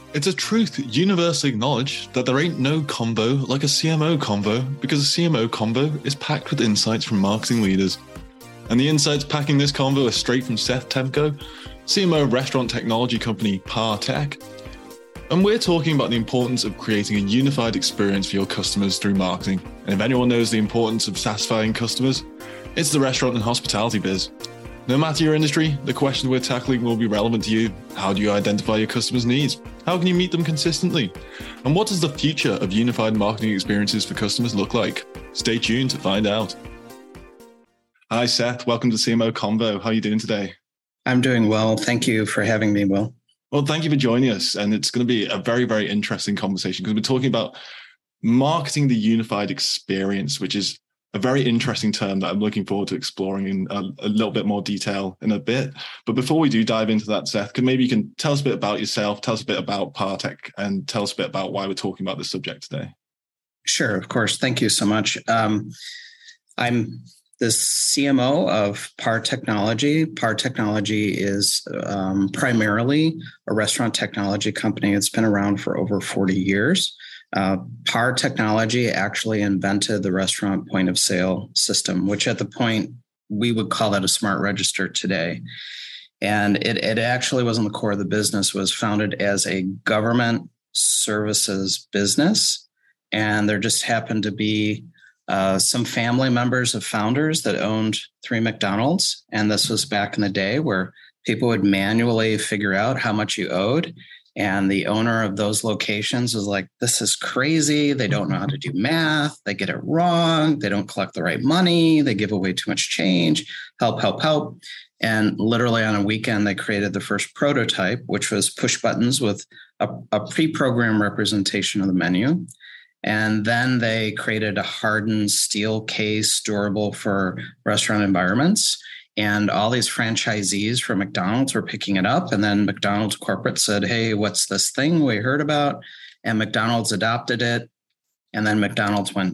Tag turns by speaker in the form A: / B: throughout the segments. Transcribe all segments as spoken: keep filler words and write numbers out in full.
A: It's a truth universally acknowledged that there ain't no convo like a C M O convo, because a C M O convo is packed with insights from marketing leaders. And the insights packing this convo are straight from Seth Temko, C M O of restaurant technology company Partech. And we're talking about the importance of creating a unified experience for your customers through marketing. And if anyone knows the importance of satisfying customers, it's the restaurant and hospitality biz. No matter your industry, the questions we're tackling will be relevant to you. How do you identify your customers' needs? How can you meet them consistently? And what does the future of unified marketing experiences for customers look like? Stay tuned to find out. Hi, Seth. Welcome to C M O Convo. How are you doing today?
B: I'm doing well. Thank you for having me, Will.
A: Well, thank you for joining us. And it's going to be a very, very interesting conversation because we're talking about marketing the unified experience, which is a very interesting term that I'm looking forward to exploring in a, a little bit more detail in a bit. But before we do dive into that, Seth, can maybe you can tell us a bit about yourself, tell us a bit about Partech, and tell us a bit about why we're talking about this subject today.
B: Sure, of course. Thank you so much. Um, I'm the C M O of P A R Technology. P A R Technology is um, primarily a restaurant technology company. It's been around for over forty years. Uh, P A R Technology actually invented the restaurant point of sale system, which at the point we would call that a smart register today. And it, it actually wasn't the core of the business. It was founded as a government services business. And there just happened to be uh, some family members of founders that owned three McDonald's. And this was back in the day where people would manually figure out how much you owed. And the owner of those locations was like, this is crazy. They don't know how to do math. They get it wrong. They don't collect the right money. They give away too much change. Help, help, help. And literally on a weekend, they created the first prototype, which was push buttons with a, a pre-programmed representation of the menu. And then they created a hardened steel case, durable for restaurant environments. And all these franchisees from McDonald's were picking it up. And then McDonald's corporate said, hey, what's this thing we heard about? And McDonald's adopted it. And then McDonald's went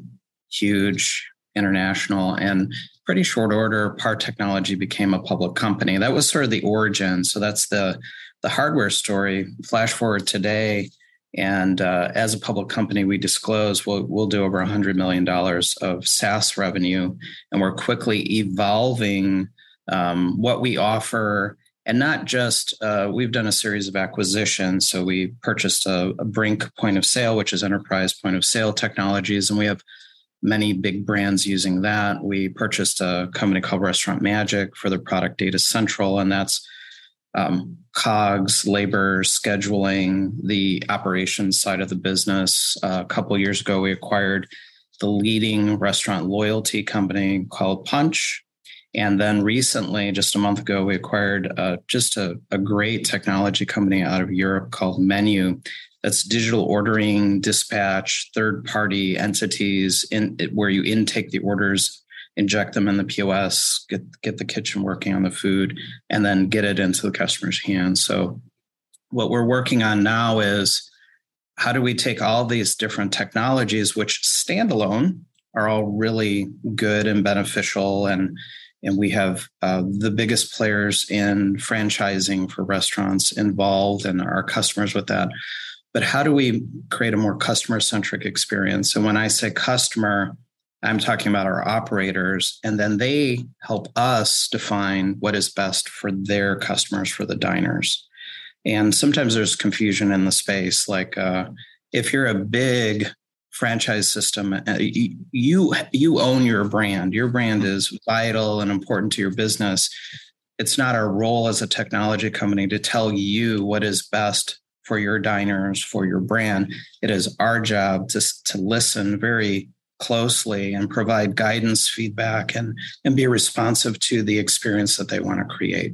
B: huge, international, and pretty short order, P A R Technology became a public company. That was sort of the origin. So that's the, the hardware story. Flash forward today. And uh, as a public company, we disclose we'll, we'll do over one hundred million dollars of SaaS revenue. And we're quickly evolving um, what we offer. And not just, uh, we've done a series of acquisitions. So we purchased a, a Brink point of sale, which is enterprise point of sale technologies. And we have many big brands using that. We purchased a company called Restaurant Magic for their product Data Central. And that's Um, COGS, labor, scheduling, the operations side of the business. Uh, a couple of years ago, we acquired the leading restaurant loyalty company called Punch. And then recently, just a month ago, we acquired uh, just a, a great technology company out of Europe called Menu. That's digital ordering, dispatch, third-party entities in where you intake the orders, inject them in the P O S, get, get the kitchen working on the food, and then get it into the customer's hands. So what we're working on now is how do we take all these different technologies, which standalone are all really good and beneficial, and, and we have uh, the biggest players in franchising for restaurants involved and our customers with that. But how do we create a more customer-centric experience? And when I say customer, I'm talking about our operators, and then they help us define what is best for their customers, for the diners. And sometimes there's confusion in the space. Like uh, if you're a big franchise system, uh, you you own your brand. Your brand is vital and important to your business. It's not our role as a technology company to tell you what is best for your diners, for your brand. It is our job to, to listen very closely and provide guidance, feedback, and, and be responsive to the experience that they want to create.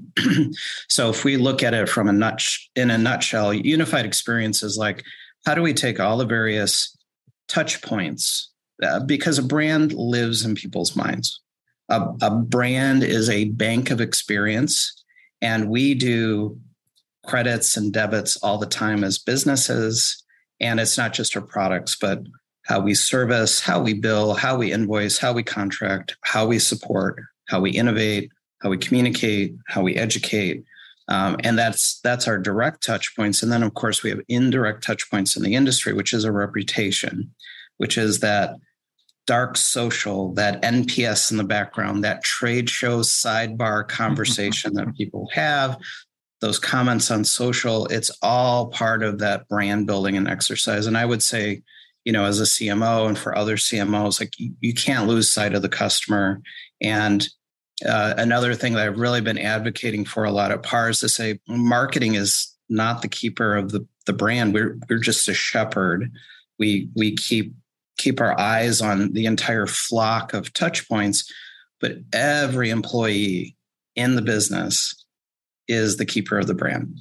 B: So if we look at it from a nut, in a nutshell, unified experience is like, how do we take all the various touch points? Uh, because a brand lives in people's minds. A, a brand is a bank of experience, and we do credits and debits all the time as businesses. And it's not just our products, but how we service, how we bill, how we invoice, how we contract, how we support, how we innovate, how we communicate, how we educate. Um, and that's that's our direct touch points. And then, of course, we have indirect touch points in the industry, which is a reputation, which is that dark social, that N P S in the background, that trade show sidebar conversation that people have, those comments on social. It's all part of that brand building and exercise. And I would say, you know, as a C M O and for other C M Os, like you, you can't lose sight of the customer. And uh, another thing that I've really been advocating for a lot at P A R is to say marketing is not the keeper of the, the brand. We're we're just a shepherd. We we keep keep our eyes on the entire flock of touch points, but every employee in the business is the keeper of the brand.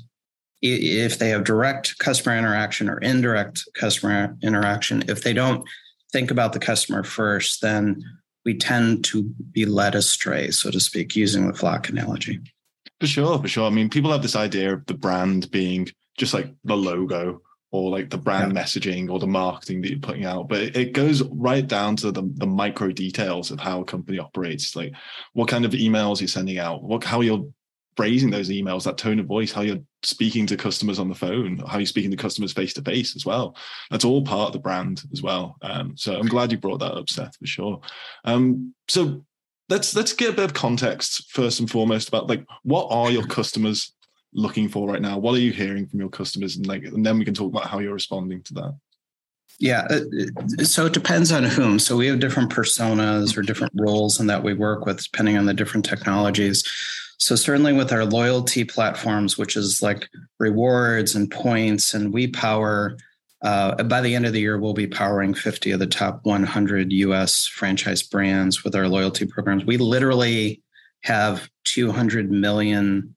B: If they have direct customer interaction or indirect customer interaction, if they don't think about the customer first, then we tend to be led astray, so to speak, using the flock analogy.
A: For sure, for sure. I mean, people have this idea of the brand being just like the logo or like the brand yeah. messaging or the marketing that you're putting out, but it goes right down to the, the micro details of how a company operates, like what kind of emails you're sending out, what how you're phrasing those emails, that tone of voice, how you're speaking to customers on the phone, how you're speaking to customers face to face as well. That's all part of the brand as well. Um, so I'm glad you brought that up, Seth, for sure. Um, so let's let's get a bit of context first and foremost about like what are your customers looking for right now? What are you hearing from your customers? And like, and then we can talk about how you're responding to that.
B: Yeah. So it depends on whom. So we have different personas or different roles and that we work with depending on the different technologies. So certainly with our loyalty platforms, which is like rewards and points, and we power, uh, by the end of the year, we'll be powering fifty of the top one hundred U S franchise brands with our loyalty programs. We literally have two hundred million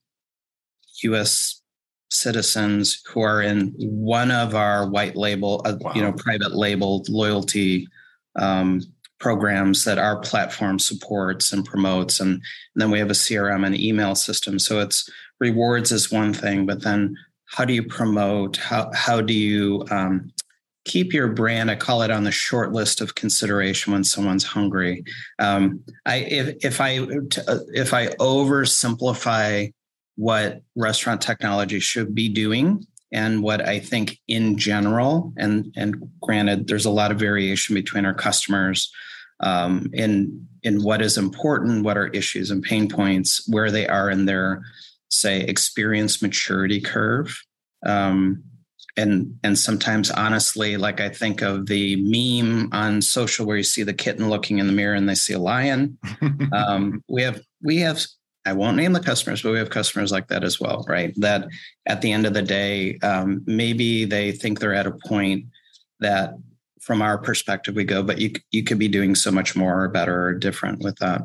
B: U S citizens who are in one of our white label, uh, wow. you know, private labeled loyalty um, programs that our platform supports and promotes. And, and then we have a C R M and email system. So it's rewards is one thing, but then how do you promote? How, how do you um, keep your brand? I call it on the short list of consideration when someone's hungry. Um, I, if, if I, if I oversimplify what restaurant technology should be doing and what I think in general, and, and granted, there's a lot of variation between our customers um, in, in what is important, what are issues and pain points, where they are in their, say, experience maturity curve. Um, and, and sometimes, honestly, like I think of the meme on social where you see the kitten looking in the mirror and they see a lion. um, we have, we have, I won't name the customers, but we have customers like that as well, right? That at the end of the day, um, maybe they think they're at a point that from our perspective, we go, but you, you could be doing so much more or better or different with that.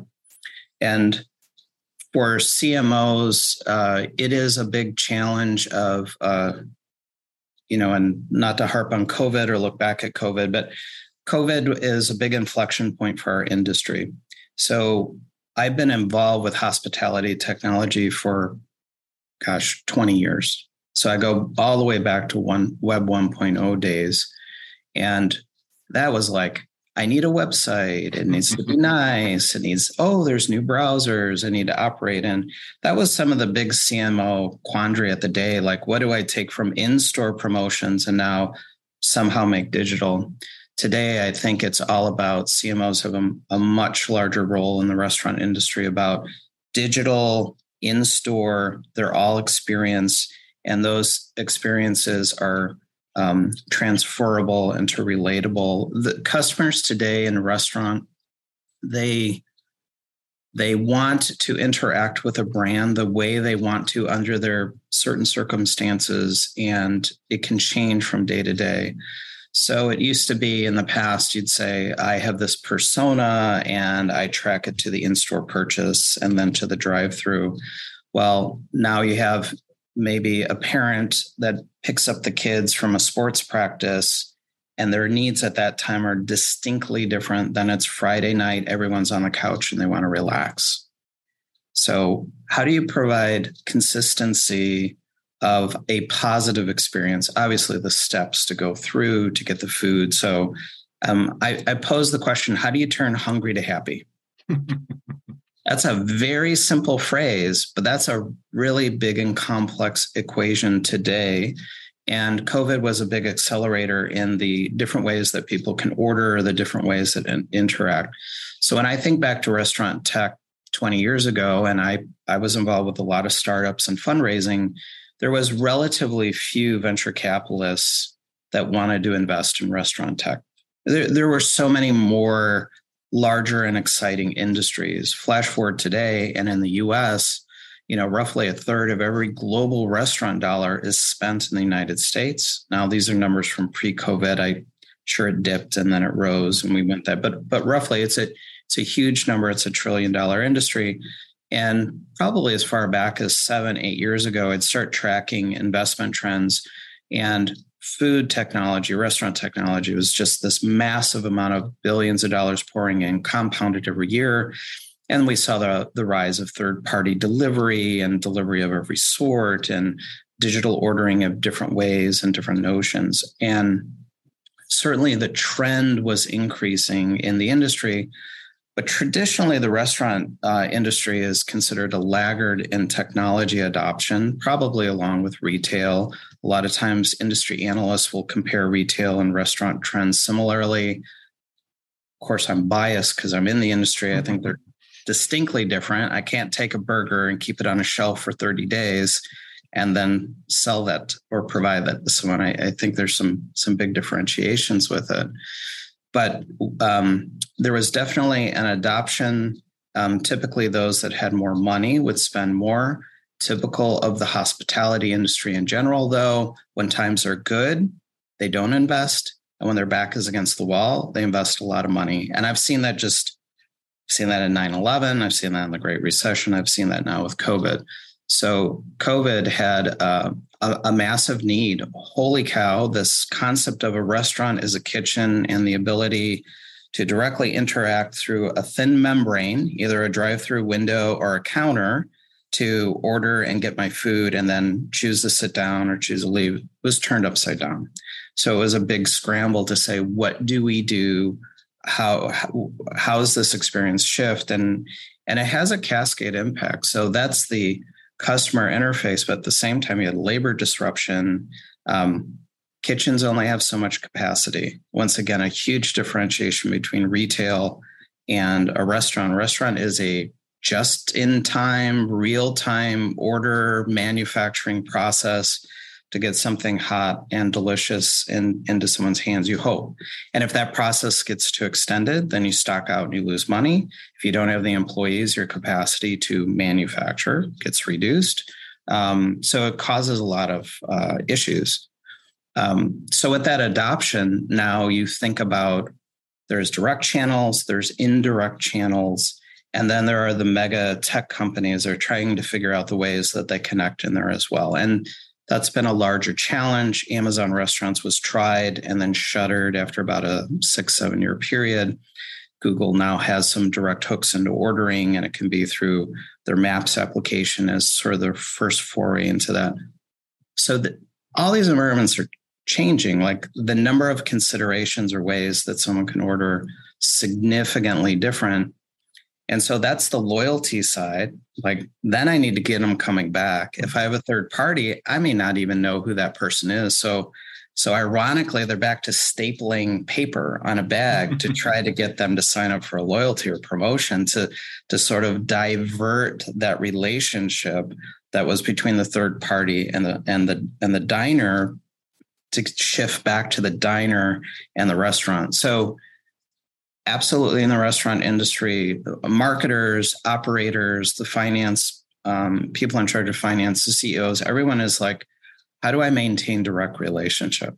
B: And for C M Os, uh, it is a big challenge of, uh, you know, and not to harp on COVID or look back at COVID, but COVID is a big inflection point for our industry. So I've been involved with hospitality technology for, gosh, twenty years. So I go all the way back to one Web one point oh days. And that was like, I need a website. It needs to be nice. It needs, oh, there's new browsers I need to operate in. That was some of the big C M O quandary at the day. Like, what do I take from in-store promotions and now somehow make digital? Today, I think it's all about C M Os have a, a much larger role in the restaurant industry about digital, in-store, they're all experience, and those experiences are um, transferable and to relatable. The customers today in a restaurant, they, they want to interact with a brand the way they want to under their certain circumstances, and it can change from day to day. So it used to be in the past, you'd say, I have this persona and I track it to the in-store purchase and then to the drive-through. Well, now you have maybe a parent that picks up the kids from a sports practice and their needs at that time are distinctly different than it's Friday night, everyone's on the couch and they want to relax. So how do you provide consistency of a positive experience? Obviously, the steps to go through to get the food. So um, I, I pose the question, how do you turn hungry to happy? That's a very simple phrase, but that's a really big and complex equation today. And COVID was a big accelerator in the different ways that people can order, the different ways that in, interact. So when I think back to restaurant tech twenty years ago, and I, I was involved with a lot of startups and fundraising, there was relatively few venture capitalists that wanted to invest in restaurant tech. There, there were so many more larger and exciting industries. Flash forward today, and in the U S, you know, roughly a third of every global restaurant dollar is spent in the United States. Now, these are numbers from pre-COVID. I'm sure it dipped and then it rose, and we went that. But but roughly, it's a it's a huge number. It's a trillion dollar industry. And probably as far back as seven, eight years ago, I'd start tracking investment trends, and food technology, restaurant technology was just this massive amount of billions of dollars pouring in, compounded every year. And we saw the, the rise of third-party delivery and delivery of every sort and digital ordering of different ways and different notions. And certainly the trend was increasing in the industry. But traditionally, the restaurant uh, industry is considered a laggard in technology adoption, probably along with retail. A lot of times, industry analysts will compare retail and restaurant trends similarly. Of course, I'm biased because I'm in the industry. I think they're distinctly different. I can't take a burger and keep it on a shelf for thirty days and then sell that or provide that to someone. I, I think there's some, some big differentiations with it. But um, there was definitely an adoption. Um, typically, those that had more money would spend more. Typical of the hospitality industry in general, though, when times are good, they don't invest. And when their back is against the wall, they invest a lot of money. And I've seen that just seen that in nine eleven. I've seen that in the Great Recession. I've seen that now with COVID. So COVID had uh, a, a massive need. Holy cow, this concept of a restaurant as a kitchen and the ability to directly interact through a thin membrane, either a drive-through window or a counter, to order and get my food and then choose to sit down or choose to leave, was turned upside down. So it was a big scramble to say, what do we do? How, how how's this experience shift? And, and it has a cascade impact. So that's the customer interface, but at the same time, you had labor disruption. Um, kitchens only have so much capacity. Once again, a huge differentiation between retail and a restaurant. A restaurant is a just-in-time, real-time order manufacturing process to get something hot and delicious in, into someone's hands, you hope. And if that process gets too extended, then you stock out and you lose money. If you don't have the employees, your capacity to manufacture gets reduced. Um, so it causes a lot of uh, issues. Um, so with that adoption, now you think about there's direct channels, there's indirect channels, and then there are the mega tech companies that are trying to figure out the ways that they connect in there as well. And that's been a larger challenge. Amazon Restaurants was tried and then shuttered after about a six, seven year period. Google now has some direct hooks into ordering, and it can be through their Maps application as sort of their first foray into that. So the, all these environments are changing. Like the number of considerations or ways that someone can order significantly different. And so that's the loyalty side. Like, then I need to get them coming back. If I have a third party, I may not even know who that person is. So, so ironically, they're back to stapling paper on a bag to try to get them to sign up for a loyalty or promotion to, to sort of divert that relationship that was between the third party and the, and the, and the diner to shift back to the diner and the restaurant. So, absolutely, in the restaurant industry, marketers, operators, the finance, um, people in charge of finance, the C E Os, everyone is like, how do I maintain direct relationship?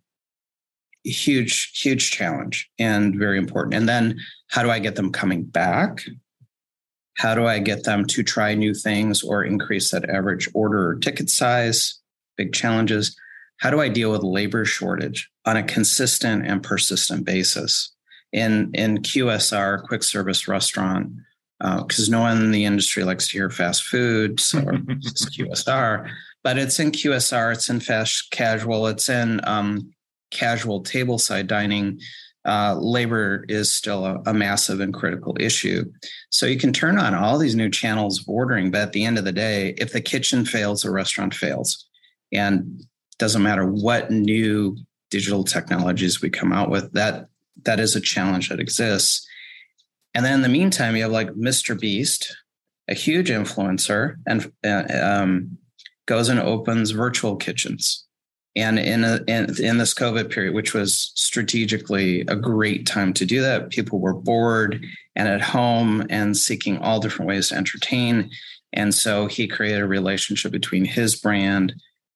B: Huge, huge challenge and very important. And then how do I get them coming back? How do I get them to try new things or increase that average order or ticket size? Big challenges. How do I deal with labor shortage on a consistent and persistent basis? In, in Q S R, quick service restaurant, because uh, no one in the industry likes to hear fast food, so it's Q S R, but it's in Q S R, it's in fast casual, it's in um, casual tableside dining. uh, labor is still a, a massive and critical issue. So you can turn on all these new channels of ordering, but at the end of the day, if the kitchen fails, the restaurant fails. And it doesn't matter what new digital technologies we come out with, that that is a challenge that exists. And then in the meantime, you have like Mister Beast, a huge influencer, and uh, um, goes and opens virtual kitchens. And in, a, in in this COVID period, which was strategically a great time to do that, people were bored and at home and seeking all different ways to entertain. And so he created a relationship between his brand.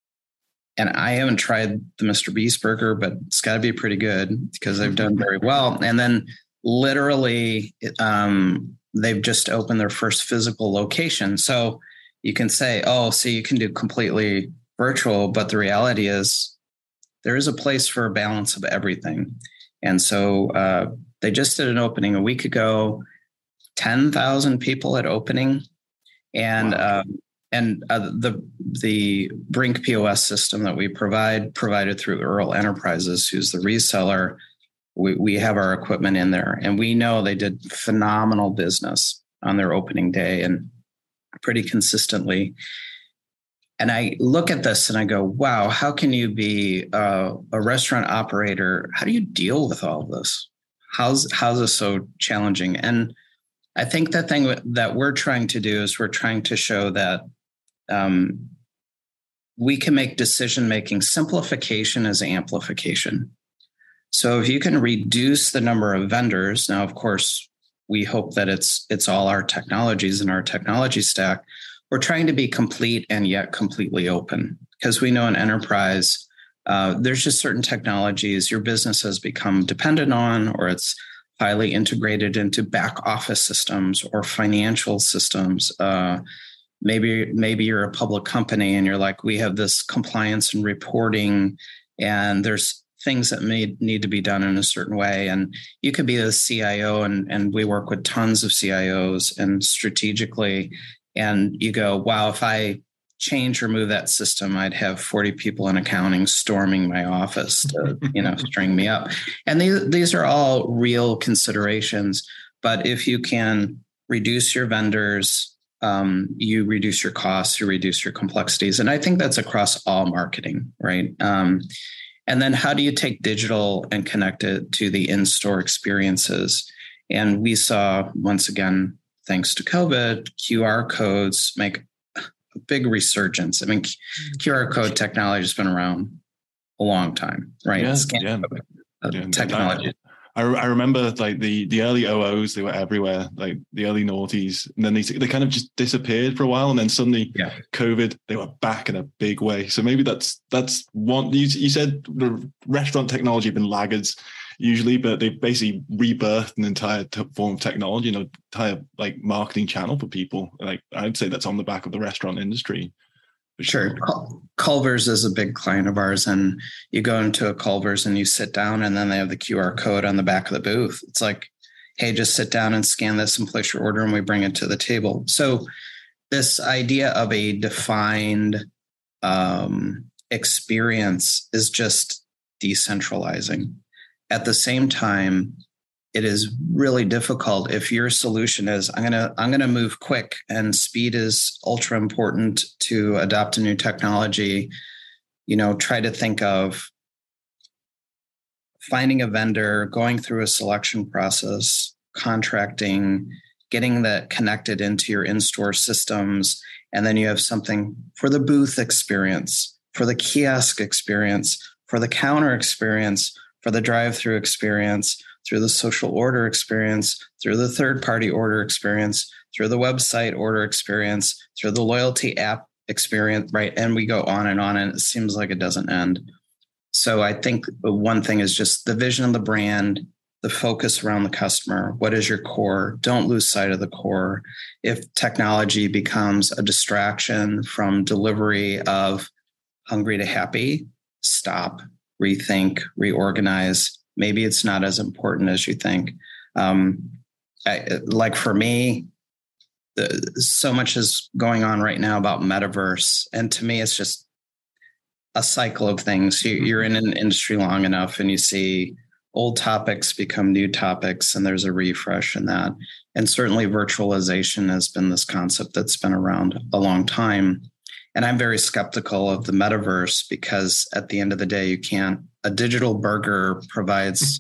B: And I haven't tried the Mister Beast burger, but it's got to be pretty good because they've done very well. And then literally, um, they've just opened their first physical location. So you can say, oh, so you can do completely virtual, but the reality is there is a place for a balance of everything. And so uh, they just did an opening a week ago, ten thousand people at opening. And wow. um, and uh, the the Brink P O S system that we provide, provided through Earl Enterprises, who's the reseller, we, we have our equipment in there. And we know they did phenomenal business on their opening day and pretty consistently. And I look at this and I go, wow, how can you be uh, a restaurant operator? How do you deal with all of this? How's, how's this so challenging? And I think the thing that we're trying to do is we're trying to show that um, we can make decision-making. Simplification is amplification. So if you can reduce the number of vendors, now, of course, we hope that it's it's all our technologies and our technology stack. We're trying to be complete and yet completely open, because we know in enterprise, uh, there's just certain technologies your business has become dependent on, or it's highly integrated into back office systems or financial systems. Uh, maybe, maybe you're a public company and you're like, we have this compliance and reporting, and there's things that may need to be done in a certain way. And you could be a C I O, and, and we work with tons of C I Os and strategically, and you go, wow, if I change or move that system, I'd have forty people in accounting storming my office to, you know, string me up. And these, these are all real considerations. But if you can reduce your vendors, um, you reduce your costs, you reduce your complexities. And I think that's across all marketing, right? Um, and then how do you take digital and connect it to the in-store experiences? And we saw, once again, thanks to COVID, Q R codes make a big resurgence. I mean, Q R code technology has been around a long time, right?
A: Yeah,
B: Scan-
A: yeah. yeah.
B: Technology.
A: I, I remember like the, the early O Os, they were everywhere, like the early noughties. And then they, they kind of just disappeared for a while. And then suddenly
B: yeah.
A: COVID, they were back in a big way. So maybe that's that's one, you, you said the restaurant technology have been laggards usually, but they've basically rebirthed an entire t- form of technology, you know, entire like marketing channel for people. Like I'd say that's on the back of the restaurant industry.
B: Sure. Culver's is a big client of ours, and you go into a Culver's and you sit down, and then they have the Q R code on the back of the booth. It's like, hey, just sit down and scan this and place your order, and we bring it to the table. So this idea of a defined um, experience is just decentralizing. At the same time, it is really difficult if your solution is I'm gonna I'm gonna move quick, and speed is ultra important to adopt a new technology. You know, try to think of finding a vendor, going through a selection process, contracting, getting that connected into your in-store systems, and then you have something for the booth experience, for the kiosk experience, for the counter experience, for the drive-through experience, through the social order experience, through the third-party order experience, through the website order experience, through the loyalty app experience, right? And we go on and on, and it seems like it doesn't end. So I think one thing is just the vision of the brand, the focus around the customer. What is your core? Don't lose sight of the core. If technology becomes a distraction from delivery of hungry to happy, stop, rethink, reorganize. Maybe it's not as important as you think. Um, I, like for me, the, so much is going on right now about metaverse. And to me, it's just a cycle of things. You, you're in an industry long enough and you see old topics become new topics, and there's a refresh in that. And certainly virtualization has been this concept that's been around a long time. And I'm very skeptical of the metaverse because at the end of the day, you can't, a digital burger provides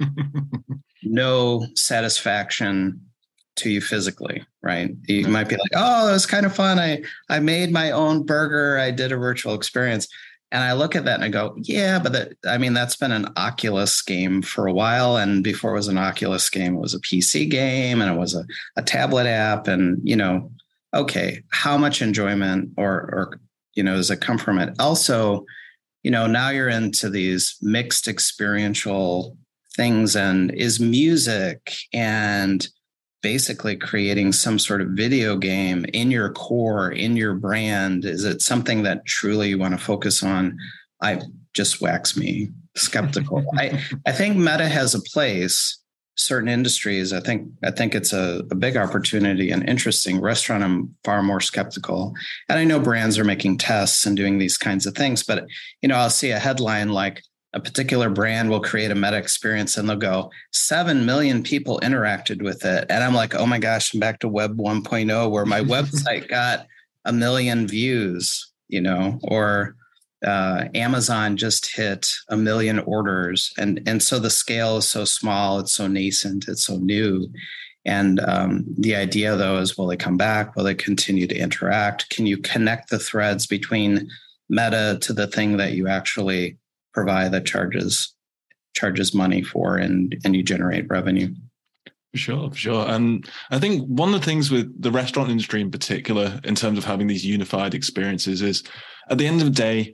B: no satisfaction to you physically, right? You mm-hmm. might be like, oh, it was kind of fun. I, I made my own burger. I did a virtual experience. And I look at that and I go, yeah, but that, I mean, that's been an Oculus game for a while. And before it was an Oculus game, it was a P C game and it was a, a tablet app. And, you know, okay, how much enjoyment or, or, you know, does it come from it? Also, you know, now you're into these mixed experiential things, and is music and basically creating some sort of video game in your core, in your brand. Is it something that truly you want to focus on? I just wax me skeptical. I, I think Meta has a place. Certain industries, I think, I think it's a, a big opportunity and interesting. Restaurant, I'm far more skeptical. And I know brands are making tests and doing these kinds of things, but, you know, I'll see a headline like a particular brand will create a Meta experience and they'll go, seven million people interacted with it. And I'm like, oh my gosh, I'm back to Web one point oh where my website got a million views, you know, or uh, Amazon just hit a million orders. And, and so the scale is so small, it's so nascent, it's so new. And um, the idea, though, is will they come back? Will they continue to interact? Can you connect the threads between Meta to the thing that you actually provide that charges charges money for, and, and you generate revenue?
A: For sure, for sure. And I think one of the things with the restaurant industry in particular, in terms of having these unified experiences, is at the end of the day,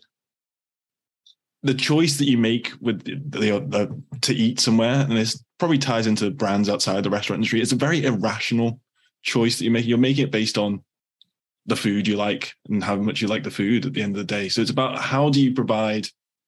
A: the choice that you make with the, the, the to eat somewhere, and this probably ties into brands outside the restaurant industry, it's a very irrational choice that you make. You're making it based on the food you like and how much you like the food at the end of the day. So it's about how do you provide,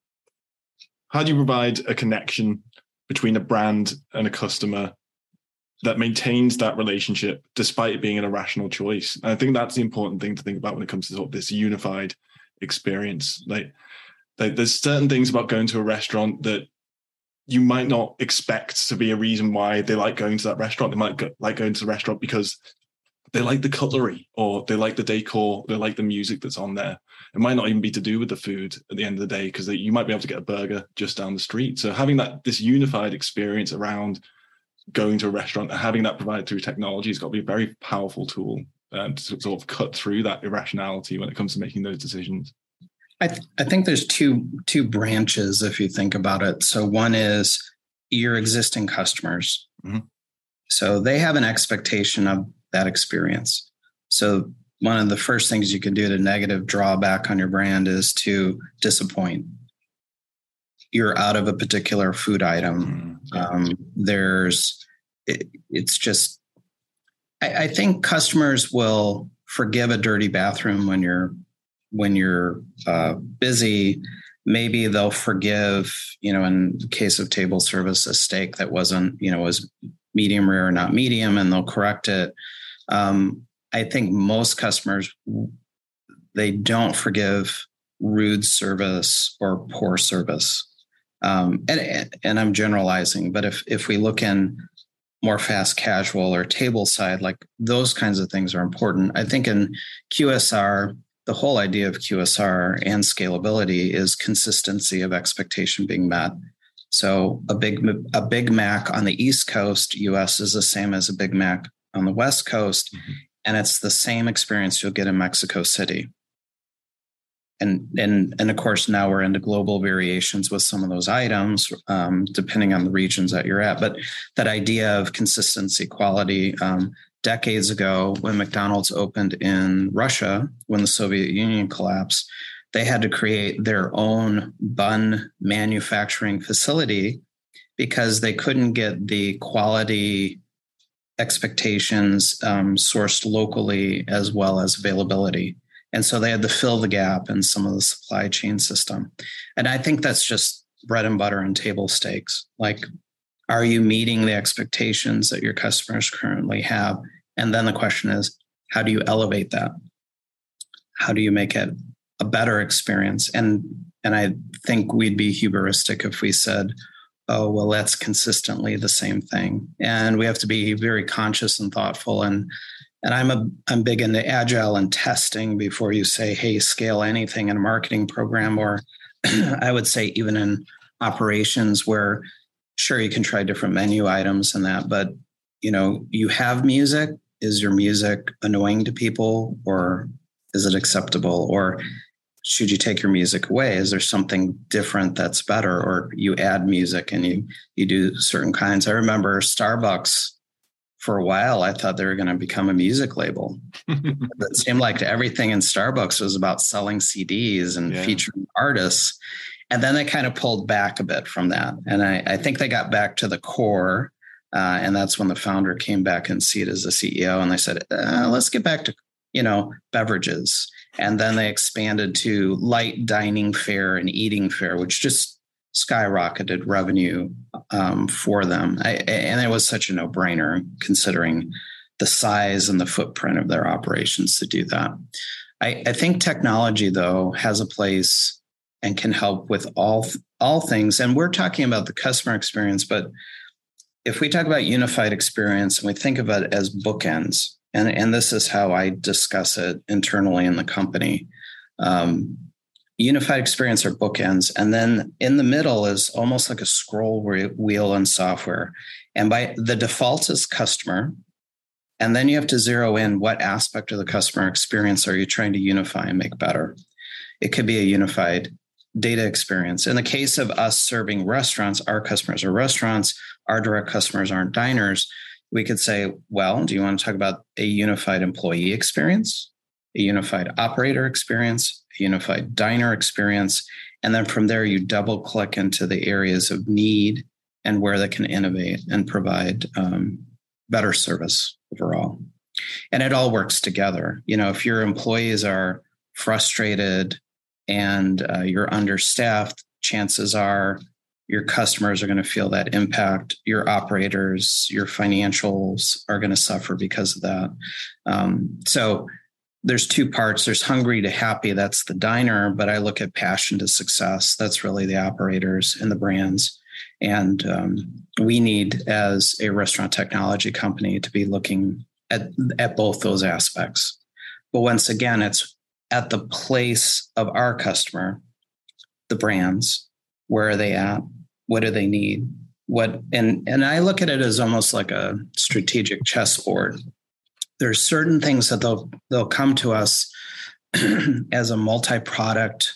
A: how do you provide a connection between a brand and a customer that maintains that relationship despite it being an irrational choice. And I think that's the important thing to think about when it comes to sort of this unified experience. Like, like there's certain things about going to a restaurant that you might not expect to be a reason why they like going to that restaurant. They might go, like going to the restaurant because they like the cutlery, or they like the decor, they like the music that's on there. It might not even be to do with the food at the end of the day, because you might be able to get a burger just down the street. So having that this unified experience around going to a restaurant and having that provided through technology has got to be a very powerful tool um, to sort of cut through that irrationality when it comes to making those decisions.
B: I, th- I think there's two two branches if you think about it. So one is your existing customers. Mm-hmm. So they have an expectation of that experience. So one of the first things you can do to negative drawback on your brand is to disappoint. You're out of a particular food item. Mm-hmm. Um, there's, it, it's just, I, I think customers will forgive a dirty bathroom when you're when you're uh, busy. Maybe they'll forgive, you know, in the case of table service, a steak that wasn't, you know, was medium rare or not medium, and they'll correct it. Um, I think most customers, they don't forgive rude service or poor service. Um, and, and I'm generalizing, but if, if we look in more fast casual or table side, like those kinds of things are important. I think in Q S R, the whole idea of Q S R and scalability is consistency of expectation being met. So a big a Big Mac on the East Coast, U S, is the same as a Big Mac on the West Coast, mm-hmm. and it's the same experience you'll get in Mexico City. And and and of course, now we're into global variations with some of those items, um, depending on the regions that you're at. But that idea of consistency, quality. Um, Decades ago, when McDonald's opened in Russia, when the Soviet Union collapsed, they had to create their own bun manufacturing facility because they couldn't get the quality expectations um, sourced locally as well as availability. And so they had to fill the gap in some of the supply chain system. And I think that's just bread and butter and table stakes. Like, are you meeting the expectations that your customers currently have? And then the question is, how do you elevate that? How do you make it a better experience? And and I think we'd be hubristic if we said, oh, well, that's consistently the same thing. And we have to be very conscious and thoughtful. And and I'm a I'm big into agile and testing before you say, hey, scale anything in a marketing program, or I would say even in operations where sure you can try different menu items and that, but you know, you have music. Is your music annoying to people, or is it acceptable? Or should you take your music away? Is there something different that's better? Or you add music and you you do certain kinds. I remember Starbucks for a while, I thought they were going to become a music label. It seemed like everything in Starbucks was about selling C Ds and yeah. featuring artists. And then they kind of pulled back a bit from that. And I, I think they got back to the core. Uh, and that's when the founder came back and seated as the C E O. And they said, uh, let's get back to, you know, beverages. And then they expanded to light dining fare and eating fare, which just skyrocketed revenue um, for them. I, and it was such a no-brainer considering the size and the footprint of their operations to do that. I, I think technology, though, has a place and can help with all, all things. And we're talking about the customer experience, but if we talk about unified experience and we think of it as bookends, and, and this is how I discuss it internally in the company, um, unified experience are bookends. And then in the middle is almost like a scroll wheel in software. And by the default is customer. And then you have to zero in what aspect of the customer experience are you trying to unify and make better. It could be a unified data experience. In the case of us serving restaurants, our customers are restaurants, our direct customers aren't diners. We could say, well, do you want to talk about a unified employee experience, a unified operator experience, a unified diner experience? And then from there, you double click into the areas of need and where they can innovate and provide um, better service overall. And it all works together. You know, if your employees are frustrated and uh, you're understaffed, chances are your customers are going to feel that impact. Your operators, your financials are going to suffer because of that. Um, so there's two parts. There's hungry to happy. That's the diner. But I look at passion to success. That's really the operators and the brands. And um, we need, as a restaurant technology company, to be looking at, at both those aspects. But once again, it's at the place of our customer, the brands. Where are they at? What do they need? What and and I look at it as almost like a strategic chessboard. There's certain things that they'll they'll come to us as a multi-product,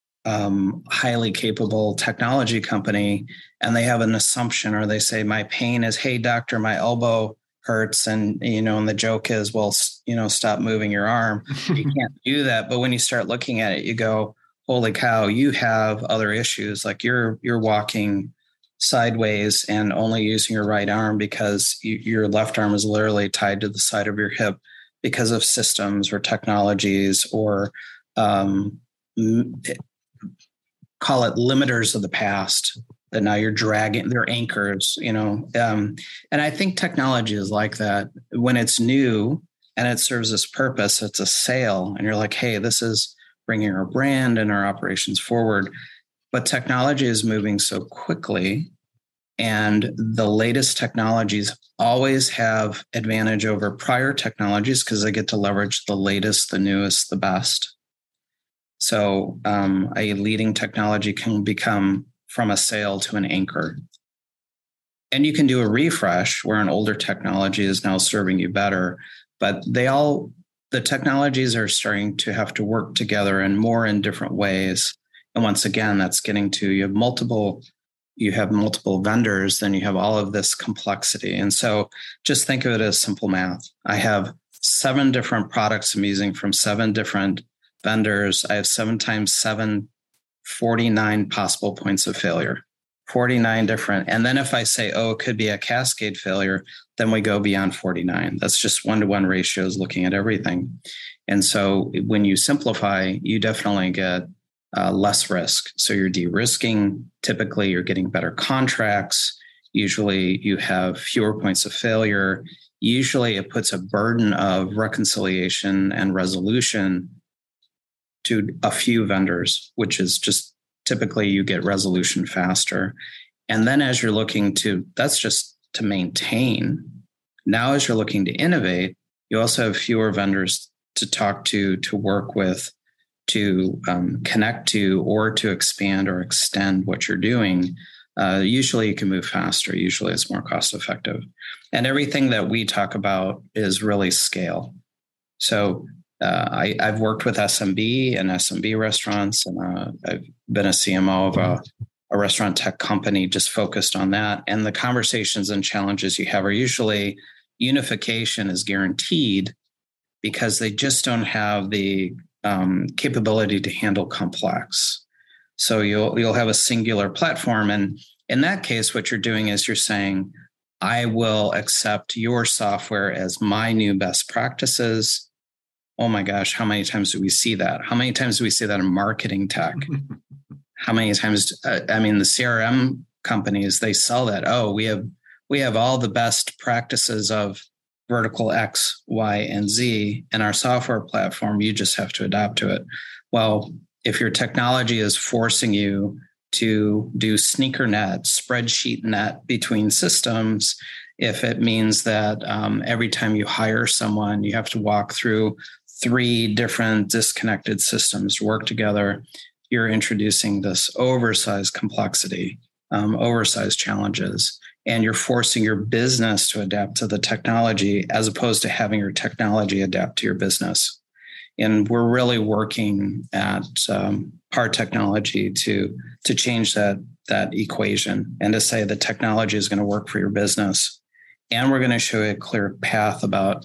B: um, highly capable technology company, and they have an assumption, or they say, "My pain is, hey doctor, my elbow hurts," and you know, and the joke is, "Well, you know, stop moving your arm." You can't do that. But when you start looking at it, you go, holy cow, you have other issues. Like you're you're walking sideways and only using your right arm because you, your left arm is literally tied to the side of your hip because of systems or technologies or um, call it limiters of the past that now you're dragging, they're anchors, you know. Um, and I think technology is like that. When it's new and it serves this purpose, it's a sale and you're like, hey, this is bringing our brand and our operations forward. But technology is moving so quickly, and the latest technologies always have advantage over prior technologies because they get to leverage the latest, the newest, the best. So um, a leading technology can become from a sale to an anchor. And you can do a refresh where an older technology is now serving you better, but they all the technologies are starting to have to work together and more in different ways. And once again, that's getting to you have multiple, you have multiple vendors, then you have all of this complexity. And so just think of it as simple math. I have seven different products I'm using from seven different vendors. I have seven times seven, forty-nine possible points of failure. forty-nine different. And then if I say, oh, it could be a cascade failure, then we go beyond forty-nine. That's just one-to-one ratios looking at everything. And so when you simplify, you definitely get uh, less risk. So you're de-risking. Typically, you're getting better contracts. Usually you have fewer points of failure. Usually it puts a burden of reconciliation and resolution to a few vendors, which is just typically you get resolution faster. And then as you're looking to, that's just to maintain. Now, as you're looking to innovate, you also have fewer vendors to talk to, to work with, to um, connect to, or to expand or extend what you're doing. Uh, usually you can move faster. Usually it's more cost effective. And everything that we talk about is really scale. So uh, I, I've worked with S M B and S M B restaurants, and uh, I've been a C M O of a, a restaurant tech company just focused on that. And the conversations and challenges you have are usually unification is guaranteed because they just don't have the um, capability to handle complex. So you'll you'll have a singular platform. And in that case, what you're doing is you're saying, I will accept your software as my new best practices. Oh my gosh, how many times do we see that? How many times do we see that in marketing tech? How many times, uh, I mean, the C R M companies, they sell that. Oh, we have we have all the best practices of vertical X, Y, and Z in our software platform. You just have to adapt to it. Well, if your technology is forcing you to do sneaker net, spreadsheet net between systems, if it means that um, every time you hire someone, you have to walk through three different disconnected systems to work together, you're introducing this oversized complexity, um, oversized challenges, and you're forcing your business to adapt to the technology as opposed to having your technology adapt to your business. And we're really working at um, PAR Technology to, to change that, that equation and to say the technology is going to work for your business. And we're going to show you a clear path about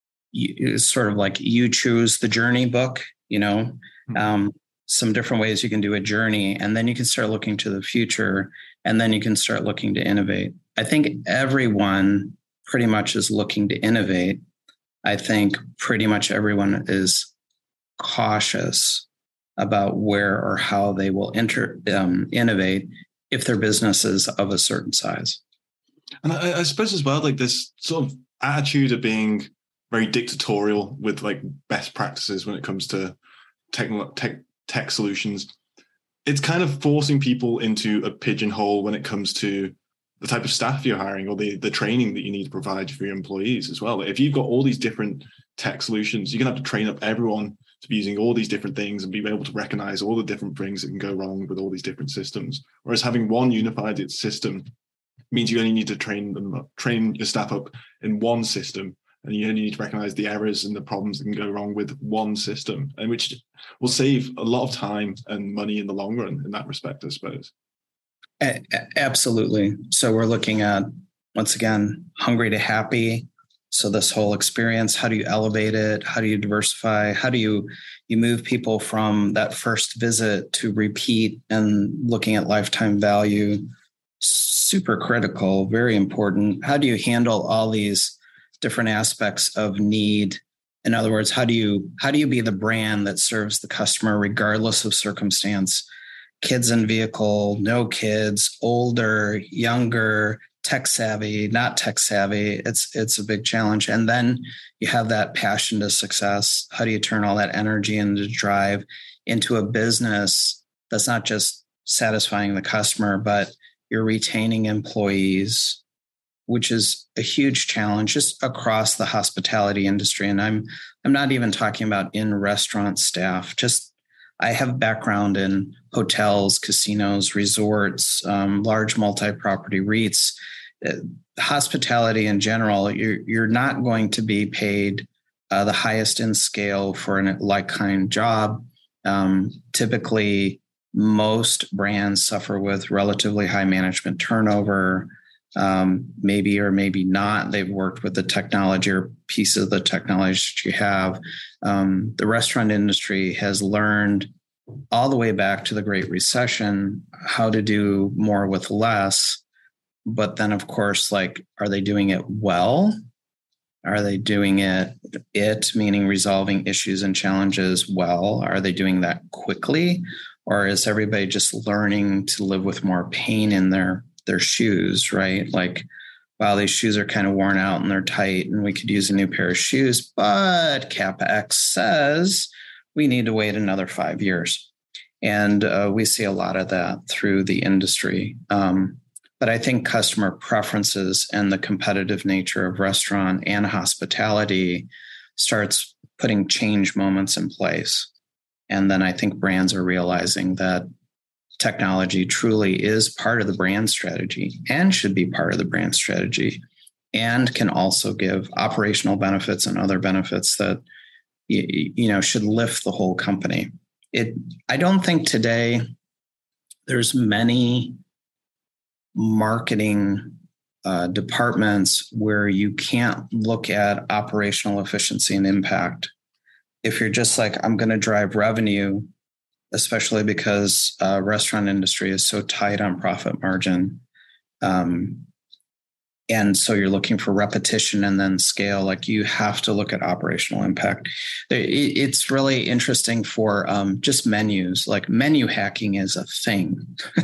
B: you, sort of like you choose the journey book, you know, um, some different ways you can do a journey, and then you can start looking to the future, and then you can start looking to innovate. I think everyone pretty much is looking to innovate. I think pretty much everyone is cautious about where or how they will enter, um, innovate if their business is of a certain size.
A: And I, I suppose as well, like this sort of attitude of being very dictatorial with like best practices when it comes to tech, tech, tech solutions, it's kind of forcing people into a pigeonhole when it comes to the type of staff you're hiring or the, the training that you need to provide for your employees as well. If you've got all these different tech solutions, you're going to have to train up everyone to be using all these different things and be able to recognize all the different things that can go wrong with all these different systems. Whereas having one unified system means you only need to train them up, train your staff up in one system, and you only need to recognize the errors and the problems that can go wrong with one system, and which will save a lot of time and money in the long run in that respect, I suppose.
B: A- absolutely. So we're looking at, once again, hungry to happy. So this whole experience, how do you elevate it? How do you diversify? How do you, you move people from that first visit to repeat and looking at lifetime value? Super critical, very important. How do you handle all these different aspects of need? In other words, how do you how do you be the brand that serves the customer regardless of circumstance? Kids in vehicle, no kids, older, younger, tech savvy, not tech savvy. It's it's a big challenge. And then you have that passion to success. How do you turn all that energy and the drive into a business that's not just satisfying the customer, but you're retaining employees, which is a huge challenge just across the hospitality industry. And I'm I'm not even talking about in-restaurant staff. Just I have background in hotels, casinos, resorts, um, large multi-property REITs. Uh, hospitality in general, you're you're not going to be paid uh, the highest in scale for a like-kind job. Um, typically, most brands suffer with relatively high management turnover. Um, maybe or maybe not, they've worked with the technology or pieces of the technology that you have. Um, the restaurant industry has learned all the way back to the Great Recession how to do more with less. But then, of course, like, are they doing it well? Are they doing it, it meaning resolving issues and challenges well? Are they doing that quickly? Or is everybody just learning to live with more pain in their their shoes, right? Like, wow, these shoes are kind of worn out and they're tight and we could use a new pair of shoes, but CapEx says we need to wait another five years. And uh, we see a lot of that through the industry. Um, But I think customer preferences and the competitive nature of restaurant and hospitality starts putting change moments in place. And then I think brands are realizing that technology truly is part of the brand strategy and should be part of the brand strategy, and can also give operational benefits and other benefits that, you, you know, should lift the whole company. It, I don't think today there's many marketing uh, departments where you can't look at operational efficiency and impact. If you're just like, I'm going to drive revenue, especially because uh, restaurant industry is so tight on profit margin. Um, and so you're looking for repetition and then scale, like you have to look at operational impact. It, it's really interesting for um, just menus, like menu hacking is a thing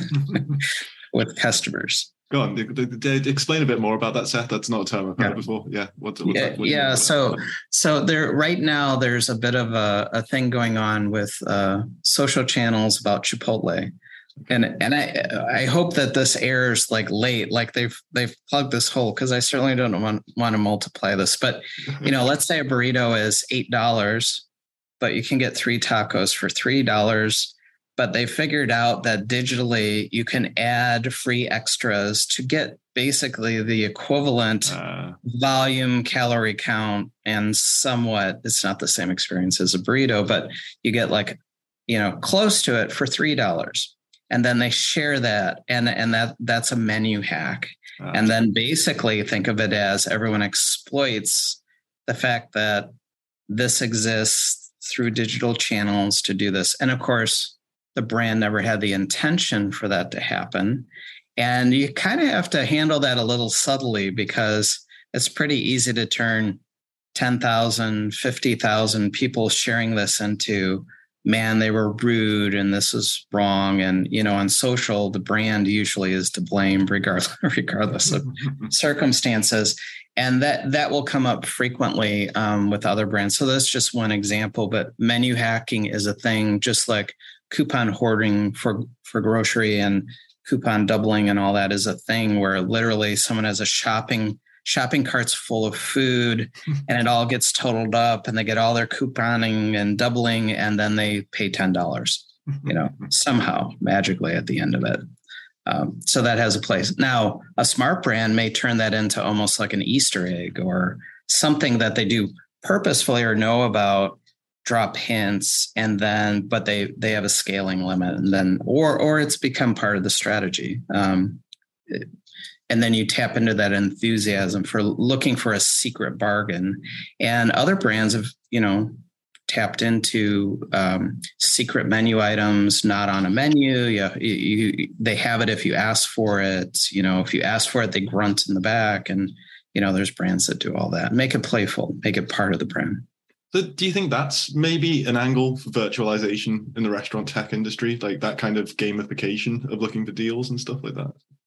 B: with customers.
A: Go on, explain a bit more about that, Seth. That's not a term I've heard yeah. before. Yeah. What, what's
B: yeah.
A: That, what
B: yeah. So, so there right now, there's a bit of a, a thing going on with uh, social channels about Chipotle. And and I I hope that this airs like late, like they've they've plugged this hole, because I certainly don't want, want to multiply this. But, you know, let's say a burrito is eight dollars, but you can get three tacos for three dollars. But they figured out that digitally you can add free extras to get basically the equivalent uh, volume, calorie count, and somewhat, it's not the same experience as a burrito, but you get like, you know, close to it for three dollars. And then they share that, and, and that that's a menu hack. Uh, and then basically think of it as everyone exploits the fact that this exists through digital channels to do this. And of course, the brand never had the intention for that to happen. And you kind of have to handle that a little subtly, because it's pretty easy to turn ten thousand, fifty thousand people sharing this into, man, they were rude and this is wrong. And, you know, on social, the brand usually is to blame regardless, regardless of circumstances. And that that will come up frequently um, with other brands. So that's just one example, but menu hacking is a thing, just like coupon hoarding for, for grocery and coupon doubling and all that is a thing, where literally someone has a shopping shopping carts full of food and it all gets totaled up and they get all their couponing and doubling, and then they pay ten dollars, you know, somehow magically at the end of it. Um, so that has a place. Now, a smart brand may turn that into almost like an Easter egg or something that they do purposefully or know about, drop hints, and then, but they, they have a scaling limit, and then, or, or it's become part of the strategy. Um, it, and then you tap into that enthusiasm for looking for a secret bargain. And other brands have, you know, tapped into um, secret menu items, not on a menu. You, you, they have it if you ask for it. You know, if you ask for it, they grunt in the back. And, you know, there's brands that do all that. Make it playful, make it part of the brand.
A: So do you think that's maybe an angle for virtualization in the restaurant tech industry, like that kind of gamification of looking for deals and stuff like that?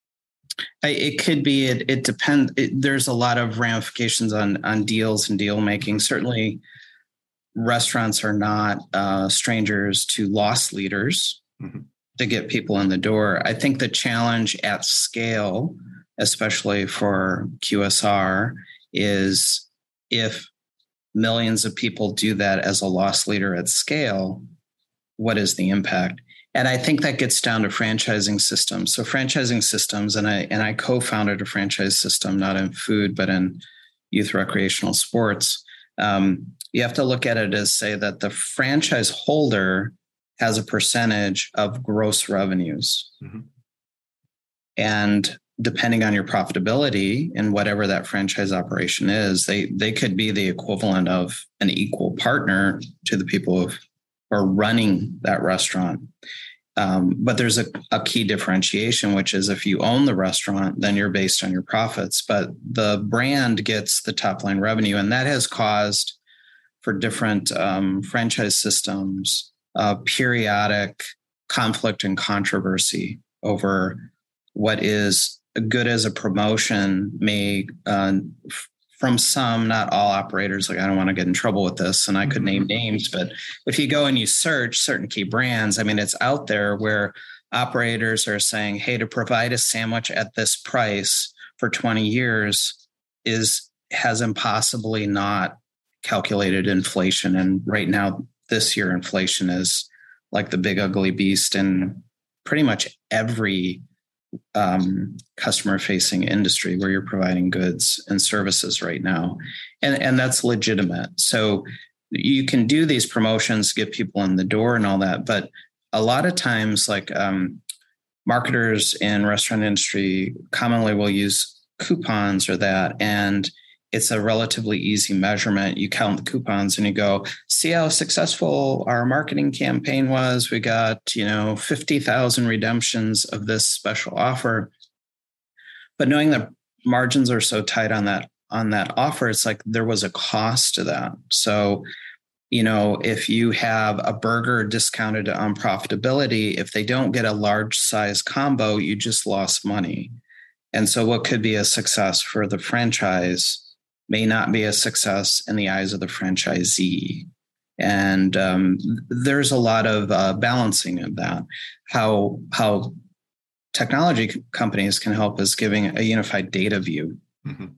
B: It could be. It, it depends. It, there's a lot of ramifications on on deals and deal making. Certainly, restaurants are not uh, strangers to loss leaders mm-hmm. to get people in the door. I think the challenge at scale, especially for Q S R, is if millions of people do that as a loss leader at scale, what is the impact? And I think that gets down to franchising systems. So franchising systems, and I and I co-founded a franchise system, not in food, but in youth recreational sports. Um, you have to look at it as, say, that the franchise holder has a percentage of gross revenues. Mm-hmm. And depending on your profitability and whatever that franchise operation is, they they could be the equivalent of an equal partner to the people who are running that restaurant. Um, but there's a, a key differentiation, which is if you own the restaurant, then you're based on your profits, but the brand gets the top line revenue. And that has caused for different um, franchise systems, uh, periodic conflict and controversy over what is good as a promotion may, uh, from some, not all operators, like I don't want to get in trouble with this, and I could name names, but if you go and you search certain key brands, I mean, it's out there where operators are saying, hey, to provide a sandwich at this price for twenty years is has impossibly not calculated inflation. And right now, this year, inflation is like the big ugly beast in pretty much every um, customer-facing industry where you're providing goods and services right now. And, and that's legitimate. So you can do these promotions, get people in the door and all that. But a lot of times, like um, marketers in restaurant industry commonly will use coupons or that. And it's a relatively easy measurement. You count the coupons and you go, see how successful our marketing campaign was. We got, you know, fifty thousand redemptions of this special offer. But knowing that margins are so tight on that, on that offer, it's like there was a cost to that. So, you know, if you have a burger discounted on profitability, if they don't get a large size combo, you just lost money. And so what could be a success for the franchise may not be a success in the eyes of the franchisee. And um, there's a lot of uh, balancing of that. How, how technology companies can help is giving a unified data view. Mm-hmm.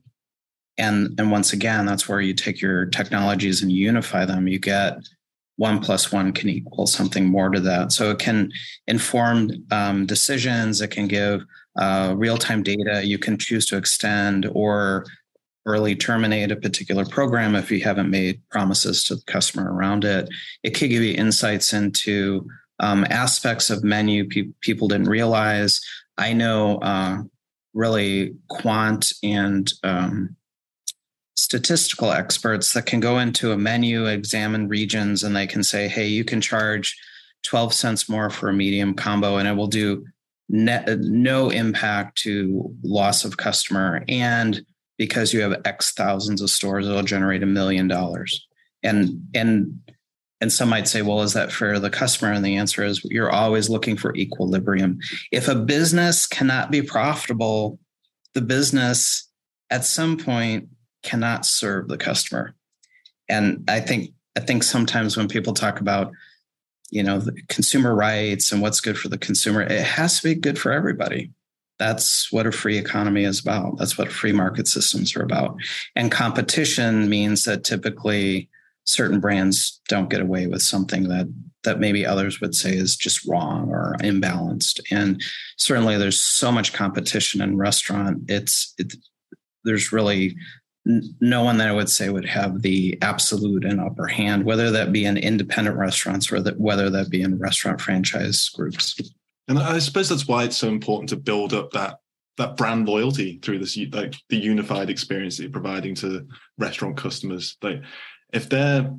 B: And, and once again, that's where you take your technologies and unify them. You get one plus one can equal something more to that. So it can inform um, decisions. It can give uh, real-time data. You can choose to extend or early terminate a particular program if you haven't made promises to the customer around it. It could give you insights into um, aspects of menu pe- people didn't realize. I know uh, really quant and um, statistical experts that can go into a menu, examine regions, and they can say, hey, you can charge twelve cents more for a medium combo, and it will do net, no impact to loss of customer. And because you have X thousands of stores, it'll generate a million dollars. And and and some might say, well, is that fair to the customer? And the answer is you're always looking for equilibrium. If a business cannot be profitable, the business at some point cannot serve the customer. And I think I think sometimes when people talk about, you know, the consumer rights and what's good for the consumer, it has to be good for everybody. That's what a free economy is about. That's what free market systems are about. And competition means that typically certain brands don't get away with something that that maybe others would say is just wrong or imbalanced. And certainly there's so much competition in restaurant. It's it, there's really no one that I would say would have the absolute and upper hand, whether that be in independent restaurants or that whether that be in restaurant franchise groups.
A: And I suppose that's why it's so important to build up that that brand loyalty through this, like the unified experience that you're providing to restaurant customers. Like if they're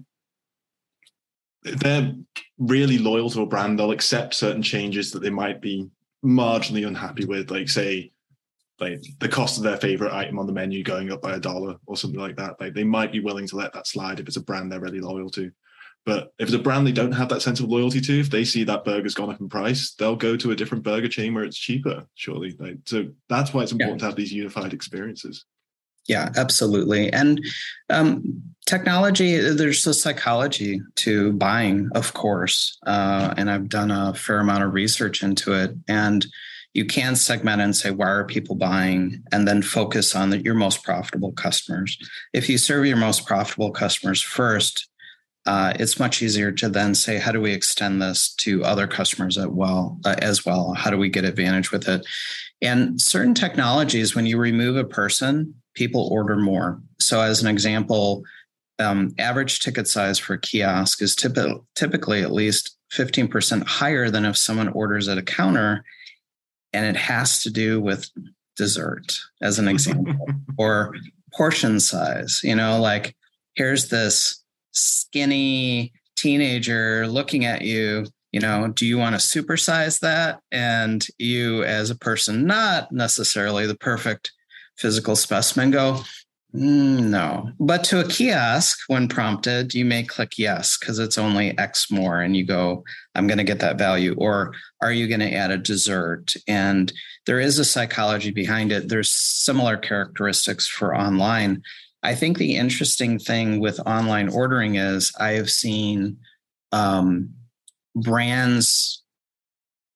A: if they're really loyal to a brand, they'll accept certain changes that they might be marginally unhappy with, like say, like the cost of their favorite item on the menu going up by a dollar or something like that. Like they might be willing to let that slide if it's a brand they're really loyal to. But if it's a brand they don't have that sense of loyalty to, if they see that burger's gone up in price, they'll go to a different burger chain where it's cheaper, surely. Like, so that's why it's important yeah. to have these unified experiences.
B: Yeah, absolutely. And um, technology, there's a psychology to buying, of course. Uh, and I've done a fair amount of research into it. And you can segment and say, why are people buying? And then focus on the, your most profitable customers. If you serve your most profitable customers first, Uh, it's much easier to then say, how do we extend this to other customers as well? Uh, as well? How do we get advantage with it? And certain technologies, when you remove a person, people order more. So as an example, um, average ticket size for a kiosk is typ- typically at least fifteen percent higher than if someone orders at a counter. And it has to do with dessert, as an example, or portion size. You know, like here's this skinny teenager looking at you, you know, do you want to supersize that? And you, as a person, not necessarily the perfect physical specimen, go, mm, no. But to a kiosk, when prompted, you may click yes, because it's only X more. And you go, I'm going to get that value. Or are you going to add a dessert? And there is a psychology behind it. There's similar characteristics for online. I think the interesting thing with online ordering is I have seen um, brands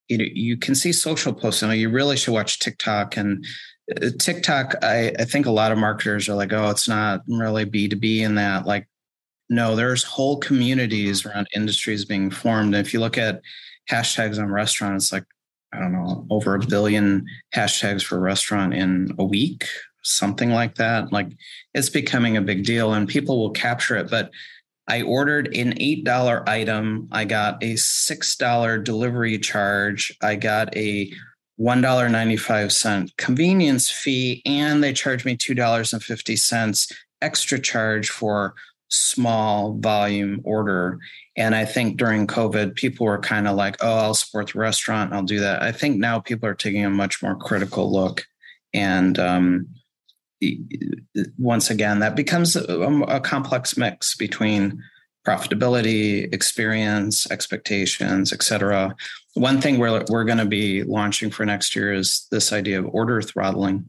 B: you know, you can see social posts. You know, you really should watch TikTok. And TikTok, I, I think a lot of marketers are like, oh, it's not really B two B in that. Like, no, there's whole communities around industries being formed. And if you look at hashtags on restaurants, like, I don't know, over a billion hashtags for restaurant in a week, something like that. Like, it's becoming a big deal and people will capture it. But I ordered an eight dollars item. I got a six dollars delivery charge. I got a one dollar and ninety-five cents convenience fee, and they charged me two dollars and fifty cents extra charge for small volume order. And I think during COVID, people were kind of like, oh, I'll support the restaurant, I'll do that. I think now people are taking a much more critical look. And um, once again, that becomes a, a complex mix between profitability, experience, expectations, et cetera. One thing we're, we're going to be launching for next year is this idea of order throttling.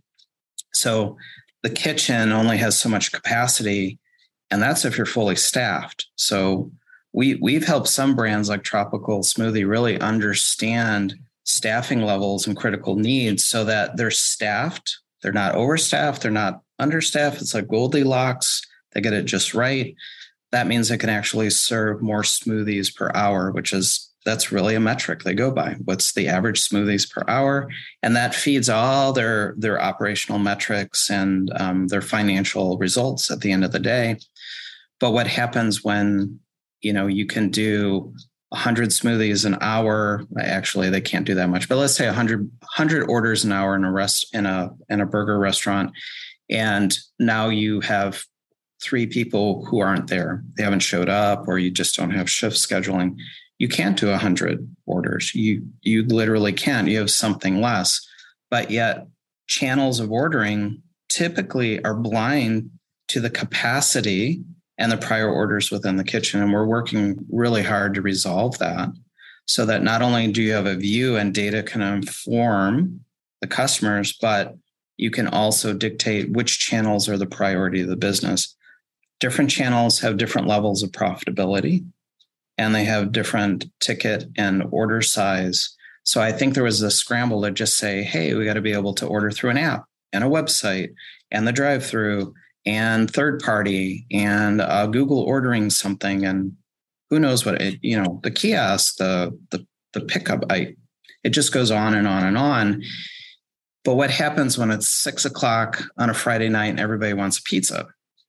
B: So the kitchen only has so much capacity, and that's if you're fully staffed. So we, we've helped some brands like Tropical Smoothie really understand staffing levels and critical needs so that they're staffed. They're not overstaffed. They're not understaffed. It's like Goldilocks. They get it just right. That means they can actually serve more smoothies per hour, which is, that's really a metric they go by. What's the average smoothies per hour? And that feeds all their, their operational metrics and um, their financial results at the end of the day. But what happens when, you know, you can do one hundred smoothies an hour? Actually, they can't do that much, but let's say one hundred, one hundred orders an hour in a rest in a in a burger restaurant, and now you have three people who aren't there. They haven't showed up, or you just don't have shift scheduling. You can't do one hundred orders. You you literally can't. You have something less. But yet channels of ordering typically are blind to the capacity and the prior orders within the kitchen. And we're working really hard to resolve that so that not only do you have a view and data can inform the customers, but you can also dictate which channels are the priority of the business. Different channels have different levels of profitability, and they have different ticket and order size. So I think there was a scramble to just say, hey, we got to be able to order through an app and a website and the drive-through and third party and uh, Google ordering something, and who knows what it, you know, the kiosk, the, the, the pickup, I, it just goes on and on and on. But what happens when it's six o'clock on a Friday night and everybody wants a pizza?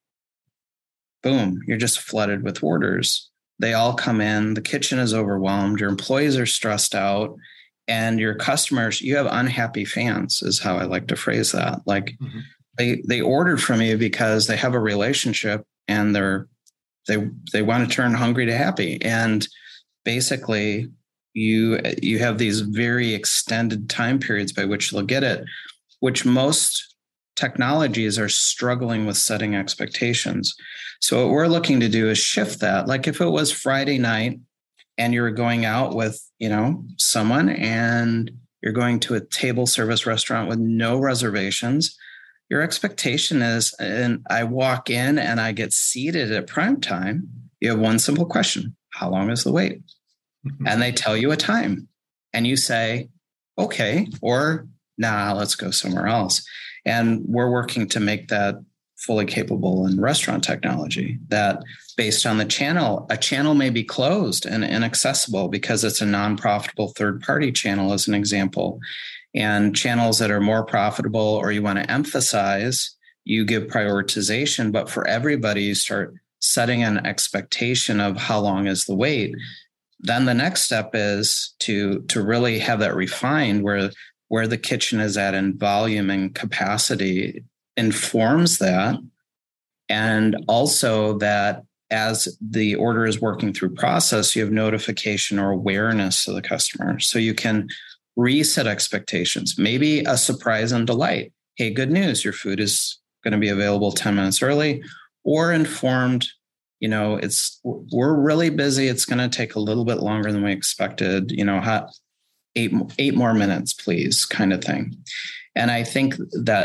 B: Boom, you're just flooded with orders. They all come in, the kitchen is overwhelmed, your employees are stressed out, and your customers, you have unhappy fans, is how I like to phrase that. Like, mm-hmm. they they ordered from you because they have a relationship and they're they they want to turn hungry to happy. And basically you you have these very extended time periods by which they'll get it, which most technologies are struggling with setting expectations. So what we're looking to do is shift that. Like if it was Friday night and you're going out with, you know, someone and you're going to a table service restaurant with no reservations, your expectation is, and I walk in and I get seated at prime time, you have one simple question: how long is the wait? Mm-hmm. And they tell you a time and you say, okay, or nah, let's go somewhere else. And we're working to make that fully capable in restaurant technology, that based on the channel, a channel may be closed and inaccessible because it's a non-profitable third-party channel, as an example. And channels that are more profitable, or you want to emphasize, you give prioritization. But for everybody, you start setting an expectation of how long is the wait. Then the next step is to, to really have that refined, where where the kitchen is at in volume and capacity informs that. And also that as the order is working through process, you have notification or awareness of the customer. So you can reset expectations, maybe a surprise and delight. Hey, good news, your food is going to be available ten minutes early, or informed, you know, it's, we're really busy. It's going to take a little bit longer than we expected, you know, how, Eight, eight more minutes, please, kind of thing. And I think that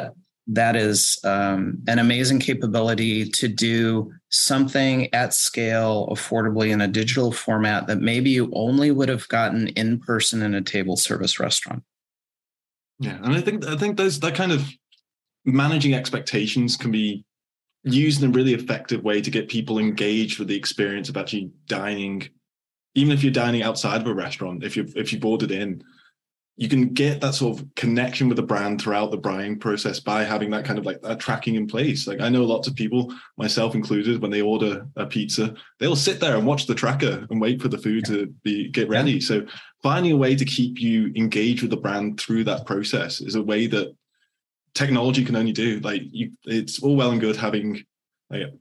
B: that is um, an amazing capability to do something at scale, affordably in a digital format that maybe you only would have gotten in person in a table service restaurant.
A: Yeah, and I think I think those that kind of managing expectations can be used in a really effective way to get people engaged with the experience of actually dining. Even if you're dining outside of a restaurant, if you if you boarded in, you can get that sort of connection with the brand throughout the buying process by having that kind of like that tracking in place. Like I know lots of people, myself included, when they order a pizza, they'll sit there and watch the tracker and wait for the food to be get ready. Yeah. So finding a way to keep you engaged with the brand through that process is a way that technology can only do. Like you, it's all well and good having like,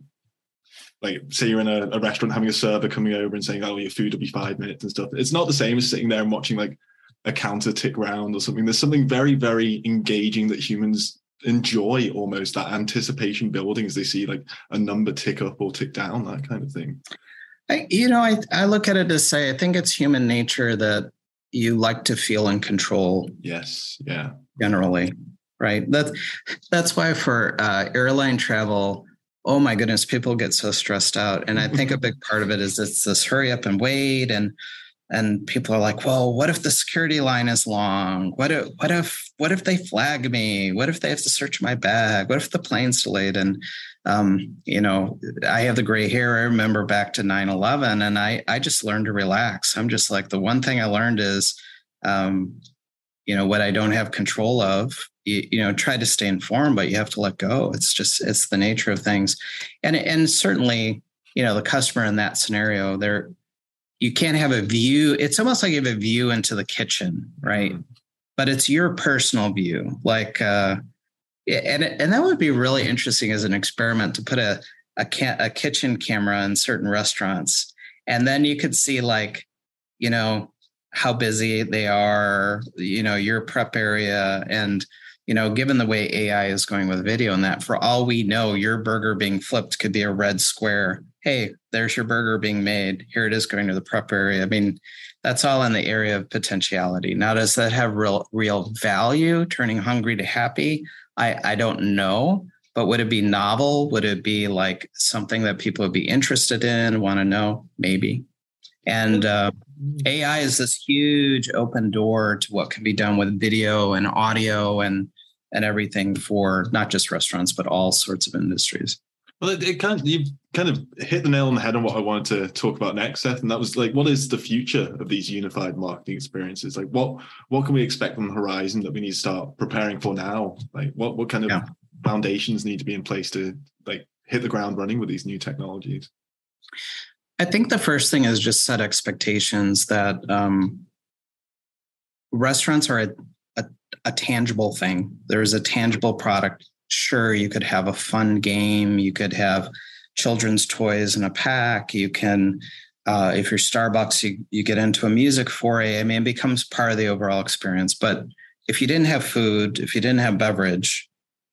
A: like say you're in a, a restaurant having a server coming over and saying, oh, your food will be five minutes and stuff. It's not the same as sitting there and watching like a counter tick round or something. There's something very, very engaging that humans enjoy, almost that anticipation building as they see like a number tick up or tick down, that kind of thing.
B: I, you know, I, I look at it as say, I think it's human nature that you like to feel in control.
A: Yes. Yeah.
B: Generally. Right. That's, that's why for uh, airline travel, oh my goodness, people get so stressed out. And I think a big part of it is it's this hurry up and wait. And And people are like, well, what if the security line is long? What if, what if, what if they flag me? What if they have to search my bag? What if the plane's delayed? And, um, you know, I have the gray hair. I remember back to nine eleven and I, I just learned to relax. I'm just like, the one thing I learned is, um, you know, what I don't have control of, you, you know, try to stay informed, but you have to let go. It's just, it's the nature of things. And, and certainly, you know, the customer in that scenario, they're, you can't have a view. It's almost like you have a view into the kitchen, right? Mm-hmm. But it's your personal view. Like, uh, and and that would be really interesting as an experiment to put a a, ca- a kitchen camera in certain restaurants, and then you could see like, you know, how busy they are, you know, your prep area, and you know, given the way A I is going with video and that, for all we know, your burger being flipped could be a red square. Hey, there's your burger being made. Here it is going to the prep area. I mean, that's all in the area of potentiality. Now, does that have real real value, turning hungry to happy? I, I don't know. But would it be novel? Would it be like something that people would be interested in, want to know? Maybe. And uh, A I is this huge open door to what can be done with video and audio and and everything for not just restaurants, but all sorts of industries.
A: Well, it, it kind of, you've kind of hit the nail on the head on what I wanted to talk about next, Seth, and that was like, what is the future of these unified marketing experiences? Like, what what can we expect on the horizon that we need to start preparing for now? Like, what what kind of yeah. foundations need to be in place to like hit the ground running with these new technologies?
B: I think the first thing is just set expectations that um, restaurants are a, a, a tangible thing. There's a tangible product. Sure, you could have a fun game. You could have children's toys in a pack. You can, uh, if you're Starbucks, you, you get into a music foray. I mean, it becomes part of the overall experience. But if you didn't have food, if you didn't have beverage,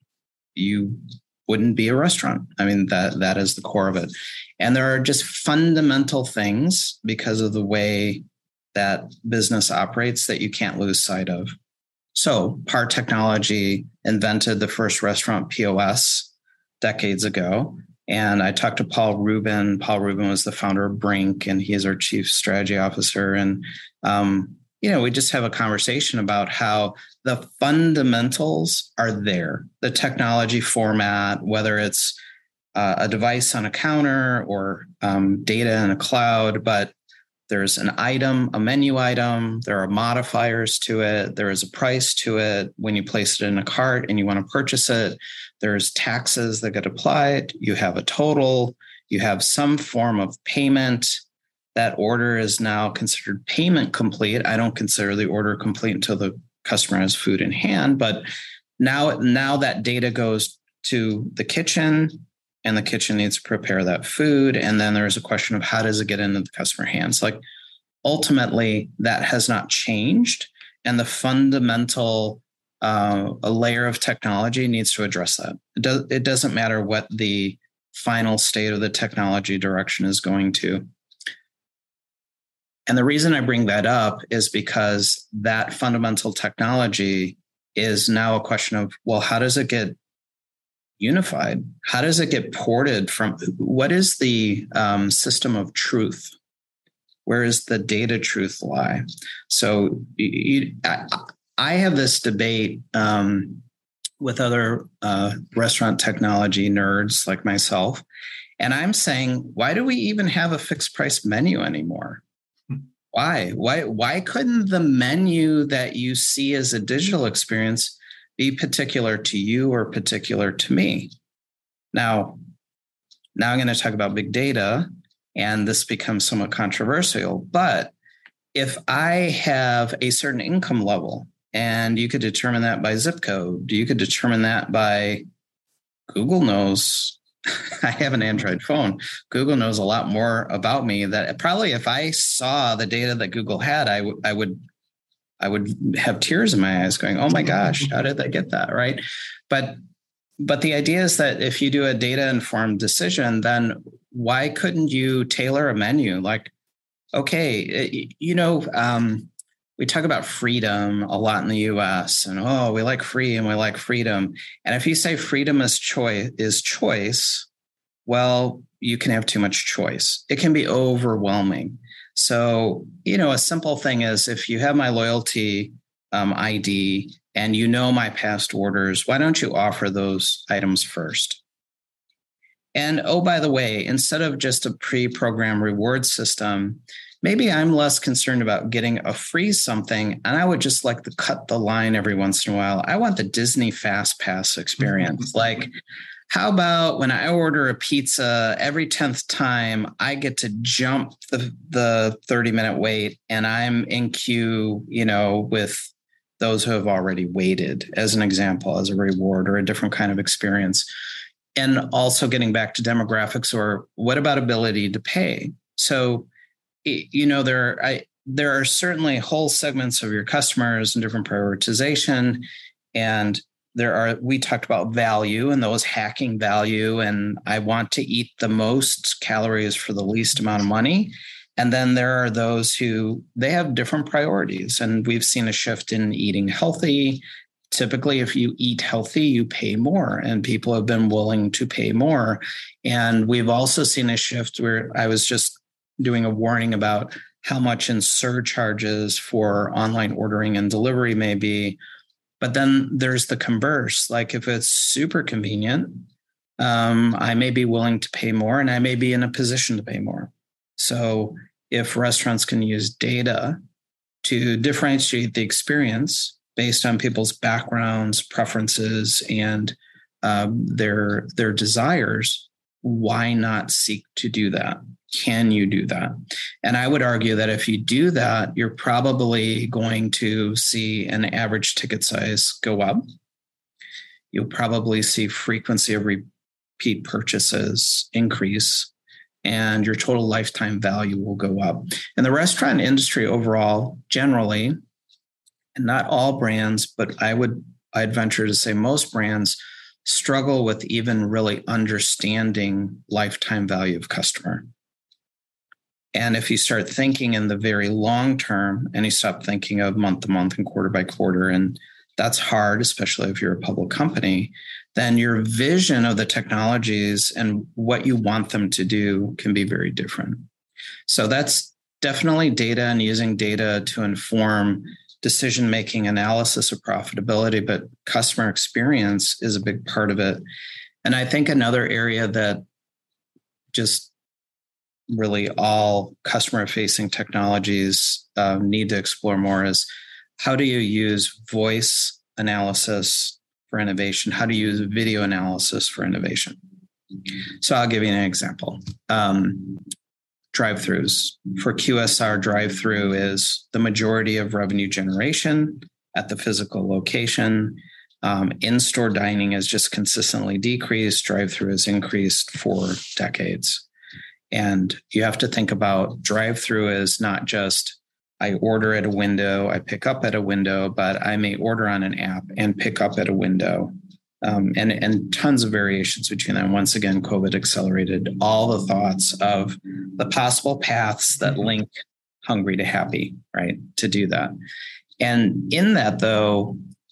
B: you wouldn't be a restaurant. I mean, that that is the core of it. And there are just fundamental things because of the way that business operates that you can't lose sight of. So PAR Technology invented the first restaurant P O S decades ago. And I talked to Paul Rubin. Paul Rubin was the founder of Brink, and he is our chief strategy officer. And, um, you know, we just have a conversation about how the fundamentals are there. The technology format, whether it's uh, a device on a counter or um, data in a cloud, but there's an item, a menu item. There are modifiers to it. There is a price to it. When you place it in a cart and you want to purchase it, there's taxes that get applied. You have a total. You have some form of payment. That order is now considered payment complete. I don't consider the order complete until the customer has food in hand. But now, now that data goes to the kitchen, and the kitchen needs to prepare that food. And then there's a question of how does it get into the customer hands? Like ultimately, that has not changed. And the fundamental uh, a layer of technology needs to address that. It, does, it doesn't matter what the final state of the technology direction is going to. And the reason I bring that up is because that fundamental technology is now a question of, well, how does it get unified? How does it get ported from? What is the um, system of truth? Where is the data truth lie? So you, I, I have this debate um, with other uh, restaurant technology nerds like myself. And I'm saying, why do we even have a fixed price menu anymore? Why? Why? Why couldn't the menu that you see as a digital experience be particular to you or particular to me? Now, now I'm going to talk about big data, and this becomes somewhat controversial. But if I have a certain income level, and you could determine that by zip code, you could determine that by Google knows. I have an Android phone. Google knows a lot more about me that probably if I saw the data that Google had, I, w- I would I would have tears in my eyes going, oh my gosh, how did they get that? Right. But but the idea is that if you do a data informed decision, then why couldn't you tailor a menu? Like, okay, you know, um, we talk about freedom a lot in the U S and, oh, we like free and we like freedom. And if you say freedom is choice, is choice, well, you can have too much choice. It can be overwhelming. So, you know, a simple thing is if you have my loyalty um, I D and you know my past orders, why don't you offer those items first? And oh, by the way, instead of just a pre-programmed reward system, maybe I'm less concerned about getting a free something, and I would just like to cut the line every once in a while. I want the Disney Fast Pass experience. Like, how about when I order a pizza, every tenth time I get to jump the, the thirty minute wait and I'm in queue, you know, with those who have already waited, as an example, as a reward or a different kind of experience. And also getting back to demographics, or what about ability to pay? So, you know, there, I, there are certainly whole segments of your customers and different prioritization. And there are, we talked about value and those hacking value. And I want to eat the most calories for the least amount of money. And then there are those who, they have different priorities. And we've seen a shift in eating healthy. Typically, if you eat healthy, you pay more, and people have been willing to pay more. And we've also seen a shift where I was just doing a warning about how much in surcharges for online ordering and delivery may be. But then there's the converse. Like if it's super convenient, um, I may be willing to pay more, and I may be in a position to pay more. So if restaurants can use data to differentiate the experience based on people's backgrounds, preferences, and um, their their desires, why not seek to do that? Can you do that? And I would argue that if you do that, you're probably going to see an average ticket size go up. You'll probably see frequency of repeat purchases increase, and your total lifetime value will go up. And the restaurant industry overall, generally, and not all brands, but I would, I'd venture to say most brands struggle with even really understanding lifetime value of customer. And if you start thinking in the very long term and you stop thinking of month to month and quarter by quarter, and that's hard, especially if you're a public company, then your vision of the technologies and what you want them to do can be very different. So that's definitely data and using data to inform decision-making analysis of profitability, but customer experience is a big part of it. And I think another area that just really all customer-facing technologies uh, need to explore more is how do you use voice analysis for innovation? How do you use video analysis for innovation? So I'll give you an example. Um, drive-throughs. For Q S R, drive-through is the majority of revenue generation at the physical location. Um, in-store dining has just consistently decreased. Drive-through has increased for decades. And you have to think about drive-through as not just I order at a window, I pick up at a window, but I may order on an app and pick up at a window. Um, and, and tons of variations between them. Once again, COVID accelerated all the thoughts of the possible paths that link hungry to happy, right, to do that. And in that, though,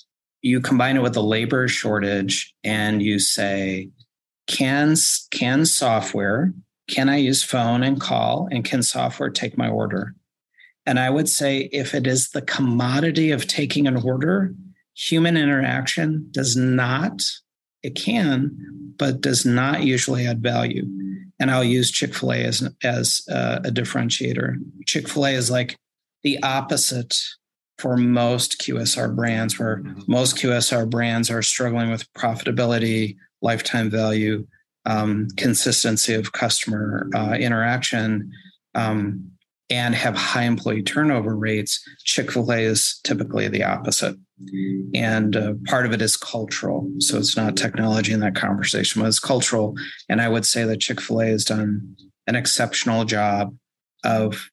B: you combine it with a labor shortage and you say, can, can software, can I use phone and call, and can software take my order? And I would say if it is the commodity of taking an order, human interaction does not, it can, but does not usually add value. And I'll use Chick-fil-A as, as uh, a differentiator. Chick-fil-A is like the opposite for most Q S R brands, where most Q S R brands are struggling with profitability, lifetime value, um, consistency of customer uh, interaction, um, and have high employee turnover rates. Chick-fil-A is typically the opposite. And uh, part of it is cultural. So it's not technology in that conversation, but it's cultural. And I would say that Chick-fil-A has done an exceptional job of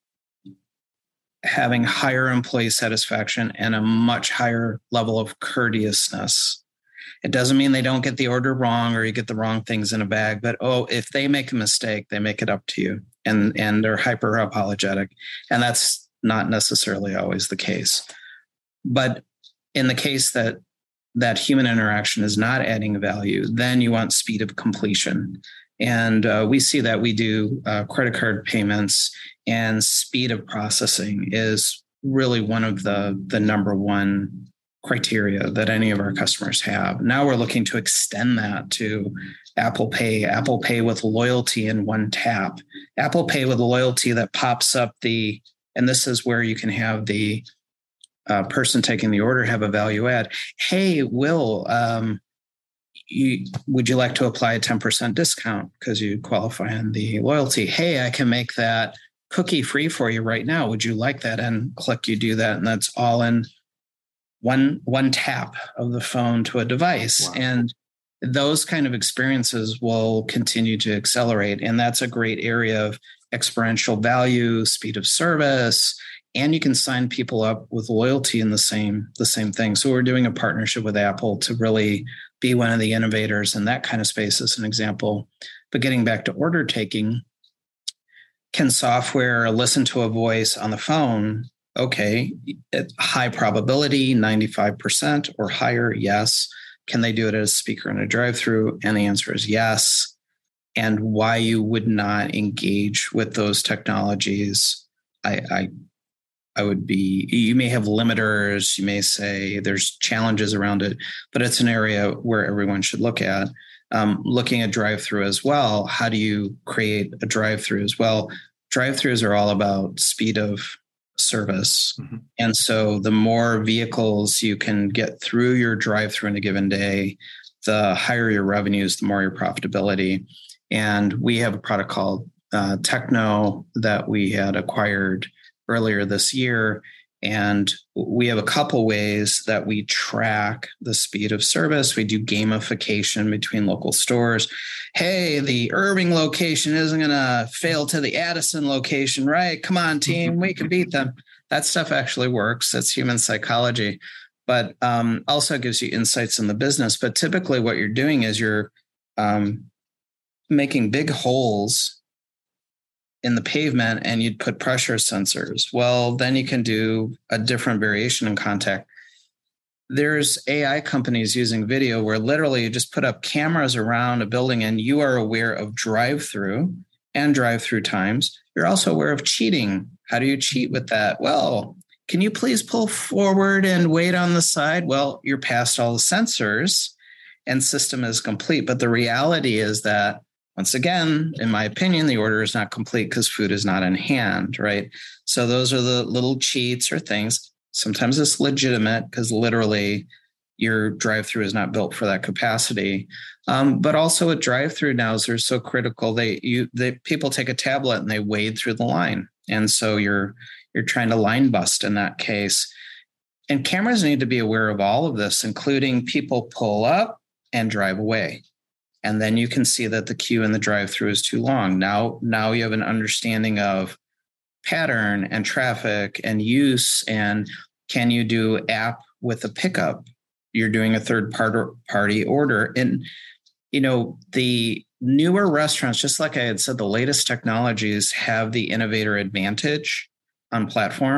B: having higher employee satisfaction and a much higher level of courteousness. It doesn't mean they don't get the order wrong or you get the wrong things in a bag, but oh, if they make a mistake, they make it up to you, and, and they're hyper apologetic. And that's not necessarily always the case. But in the case that that human interaction is not adding value, then you want speed of completion. And uh, we see that we do uh, credit card payments, and speed of processing is really one of the, the number one criteria that any of our customers have. Now we're looking to extend that to Apple Pay, Apple Pay with loyalty in one tap, Apple Pay with loyalty that pops up the, and this is where you can have the uh, person taking the order have a value add. Hey, Will, um, You, would you like to apply a ten percent discount because you qualify on the loyalty? Hey, I can make that cookie free for you right now. Would you like that? And click, you do that. And that's all in one, one tap of the phone to a device. Wow. And those kind of experiences will continue to accelerate. And that's a great area of experiential value, speed of service, and you can sign people up with loyalty in the same, the same thing. So we're doing a partnership with Apple to really be one of the innovators in that kind of space as an example. But getting back to order taking, can software listen to a voice on the phone? Okay, at high probability, ninety-five percent or higher, yes. Can they do it as a speaker in a drive-through? And the answer is yes. And why you would not engage with those technologies, I, I I would be, you may have limiters, you may say there's challenges around it, but it's an area where everyone should look at. Um, looking at drive-through as well, how do you create a drive-through as well? Drive-throughs are all about speed of service. Mm-hmm. And so the more vehicles you can get through your drive-through in a given day, the higher your revenues, the more your profitability. And we have a product called uh, Techno that we had acquired earlier this year. And we have a couple ways that we track the speed of service. We do gamification between local stores. Hey, the Irving location isn't going to fail to the Addison location, right? Come on, team, we can beat them. That stuff actually works. That's human psychology, but um, also gives you insights in the business. But typically what you're doing is you're um, making big holes in the pavement and you'd put pressure sensors. Well, then you can do a different variation in contact. There's A I companies using video where literally you just put up cameras around a building and you are aware of drive-through and drive-through times. You're also aware of cheating. How do you cheat with that? Well, can you please pull forward and wait on the side? Well, you're past all the sensors and system is complete. But the reality is that once again, in my opinion, the order is not complete because food is not in hand, right? So those are the little cheats or things. Sometimes it's legitimate because literally your drive-through is not built for that capacity. Um, but also with drive-through nows, they're so critical. They you they people take a tablet and they wade through the line, and so you're you're trying to line bust in that case. And cameras need to be aware of all of this, including people pull up and drive away. And then you can see that the queue in the drive-through is too long. Now, now you have an understanding of pattern and traffic and use. And can you do app with a pickup? You're doing a third party order. And, you know, the newer restaurants, just like I had said, the latest technologies have the innovator advantage on platform.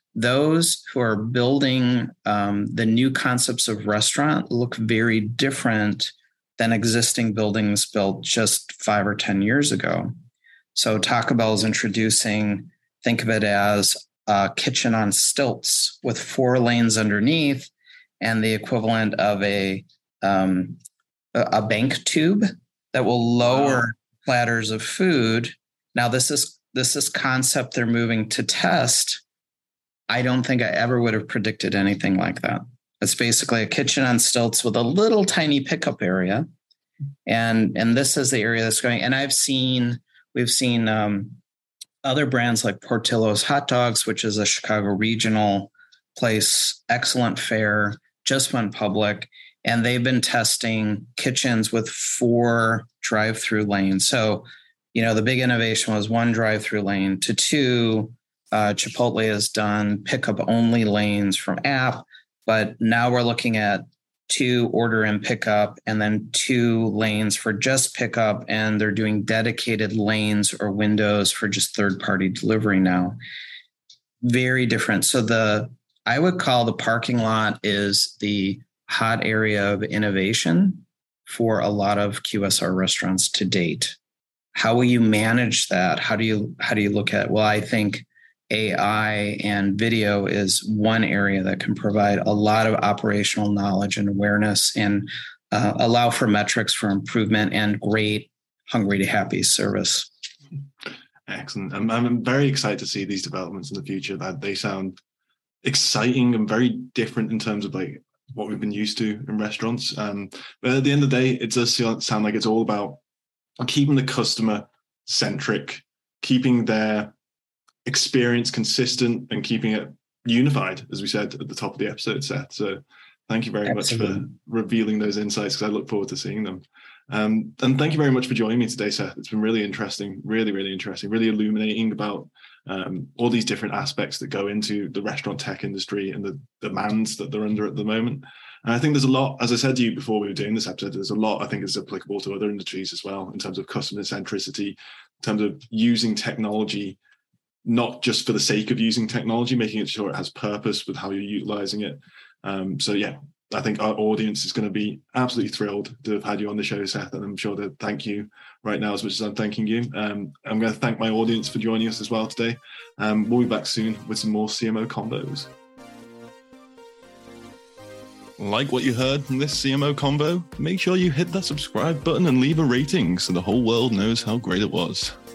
B: those who are building um, the new concepts of restaurant look very different than existing buildings built just five or ten years ago. So Taco Bell is introducing, think of it as a kitchen on stilts with four lanes underneath and the equivalent of a um, a bank tube that will lower wow. platters of food. Now, this is this is concept they're moving to test. I don't think I ever would have predicted anything like that. It's basically a kitchen on stilts with a little tiny pickup area. And, and this is the area that's going. And I've seen, we've seen um, other brands like Portillo's Hot Dogs, which is a Chicago regional place, excellent fare, just went public. And they've been testing kitchens with four drive-through lanes. So, you know, the big innovation was one drive-through lane to two. Uh, Chipotle has done pickup-only lanes from app, but now we're looking at two order and pickup and then two lanes for just pickup, and they're doing dedicated lanes or windows for just third-party delivery now. Very different. So the I would call the parking lot is the hot area of innovation for a lot of Q S R restaurants to date. How will you manage that? How do you how do you look at it? Well, I think A I and video is one area that can provide a lot of operational knowledge and awareness and uh, allow for metrics for improvement and great hungry to happy service.
C: Excellent. I'm, I'm very excited to see these developments in the future. That they sound exciting and very different in terms of like what we've been used to in restaurants. Um, but at the end of the day, it does sound like it's all about keeping the customer centric, keeping their experience consistent and keeping it unified, as we said at the top of the episode, Seth. So thank you very Absolutely. much for revealing those insights, because I look forward to seeing them. Um, and thank you very much for joining me today, Seth. It's been really interesting, really, really interesting, really illuminating about um, all these different aspects that go into the restaurant tech industry and the demands that they're under at the moment. And I think there's a lot, as I said to you before we were doing this episode, there's a lot I think is applicable to other industries as well in terms of customer centricity, in terms of using technology not just for the sake of using technology, making it sure it has purpose with how you're utilizing it. Um, so yeah, I think our audience is going to be absolutely thrilled to have had you on the show, Seth, and I'm sure to thank you right now as much as I'm thanking you. Um, I'm going to thank my audience for joining us as well today. Um, we'll be back soon with some more C M O Convos.
A: Like what you heard from this C M O Convo? Make sure you hit that subscribe button and leave a rating so the whole world knows how great it was.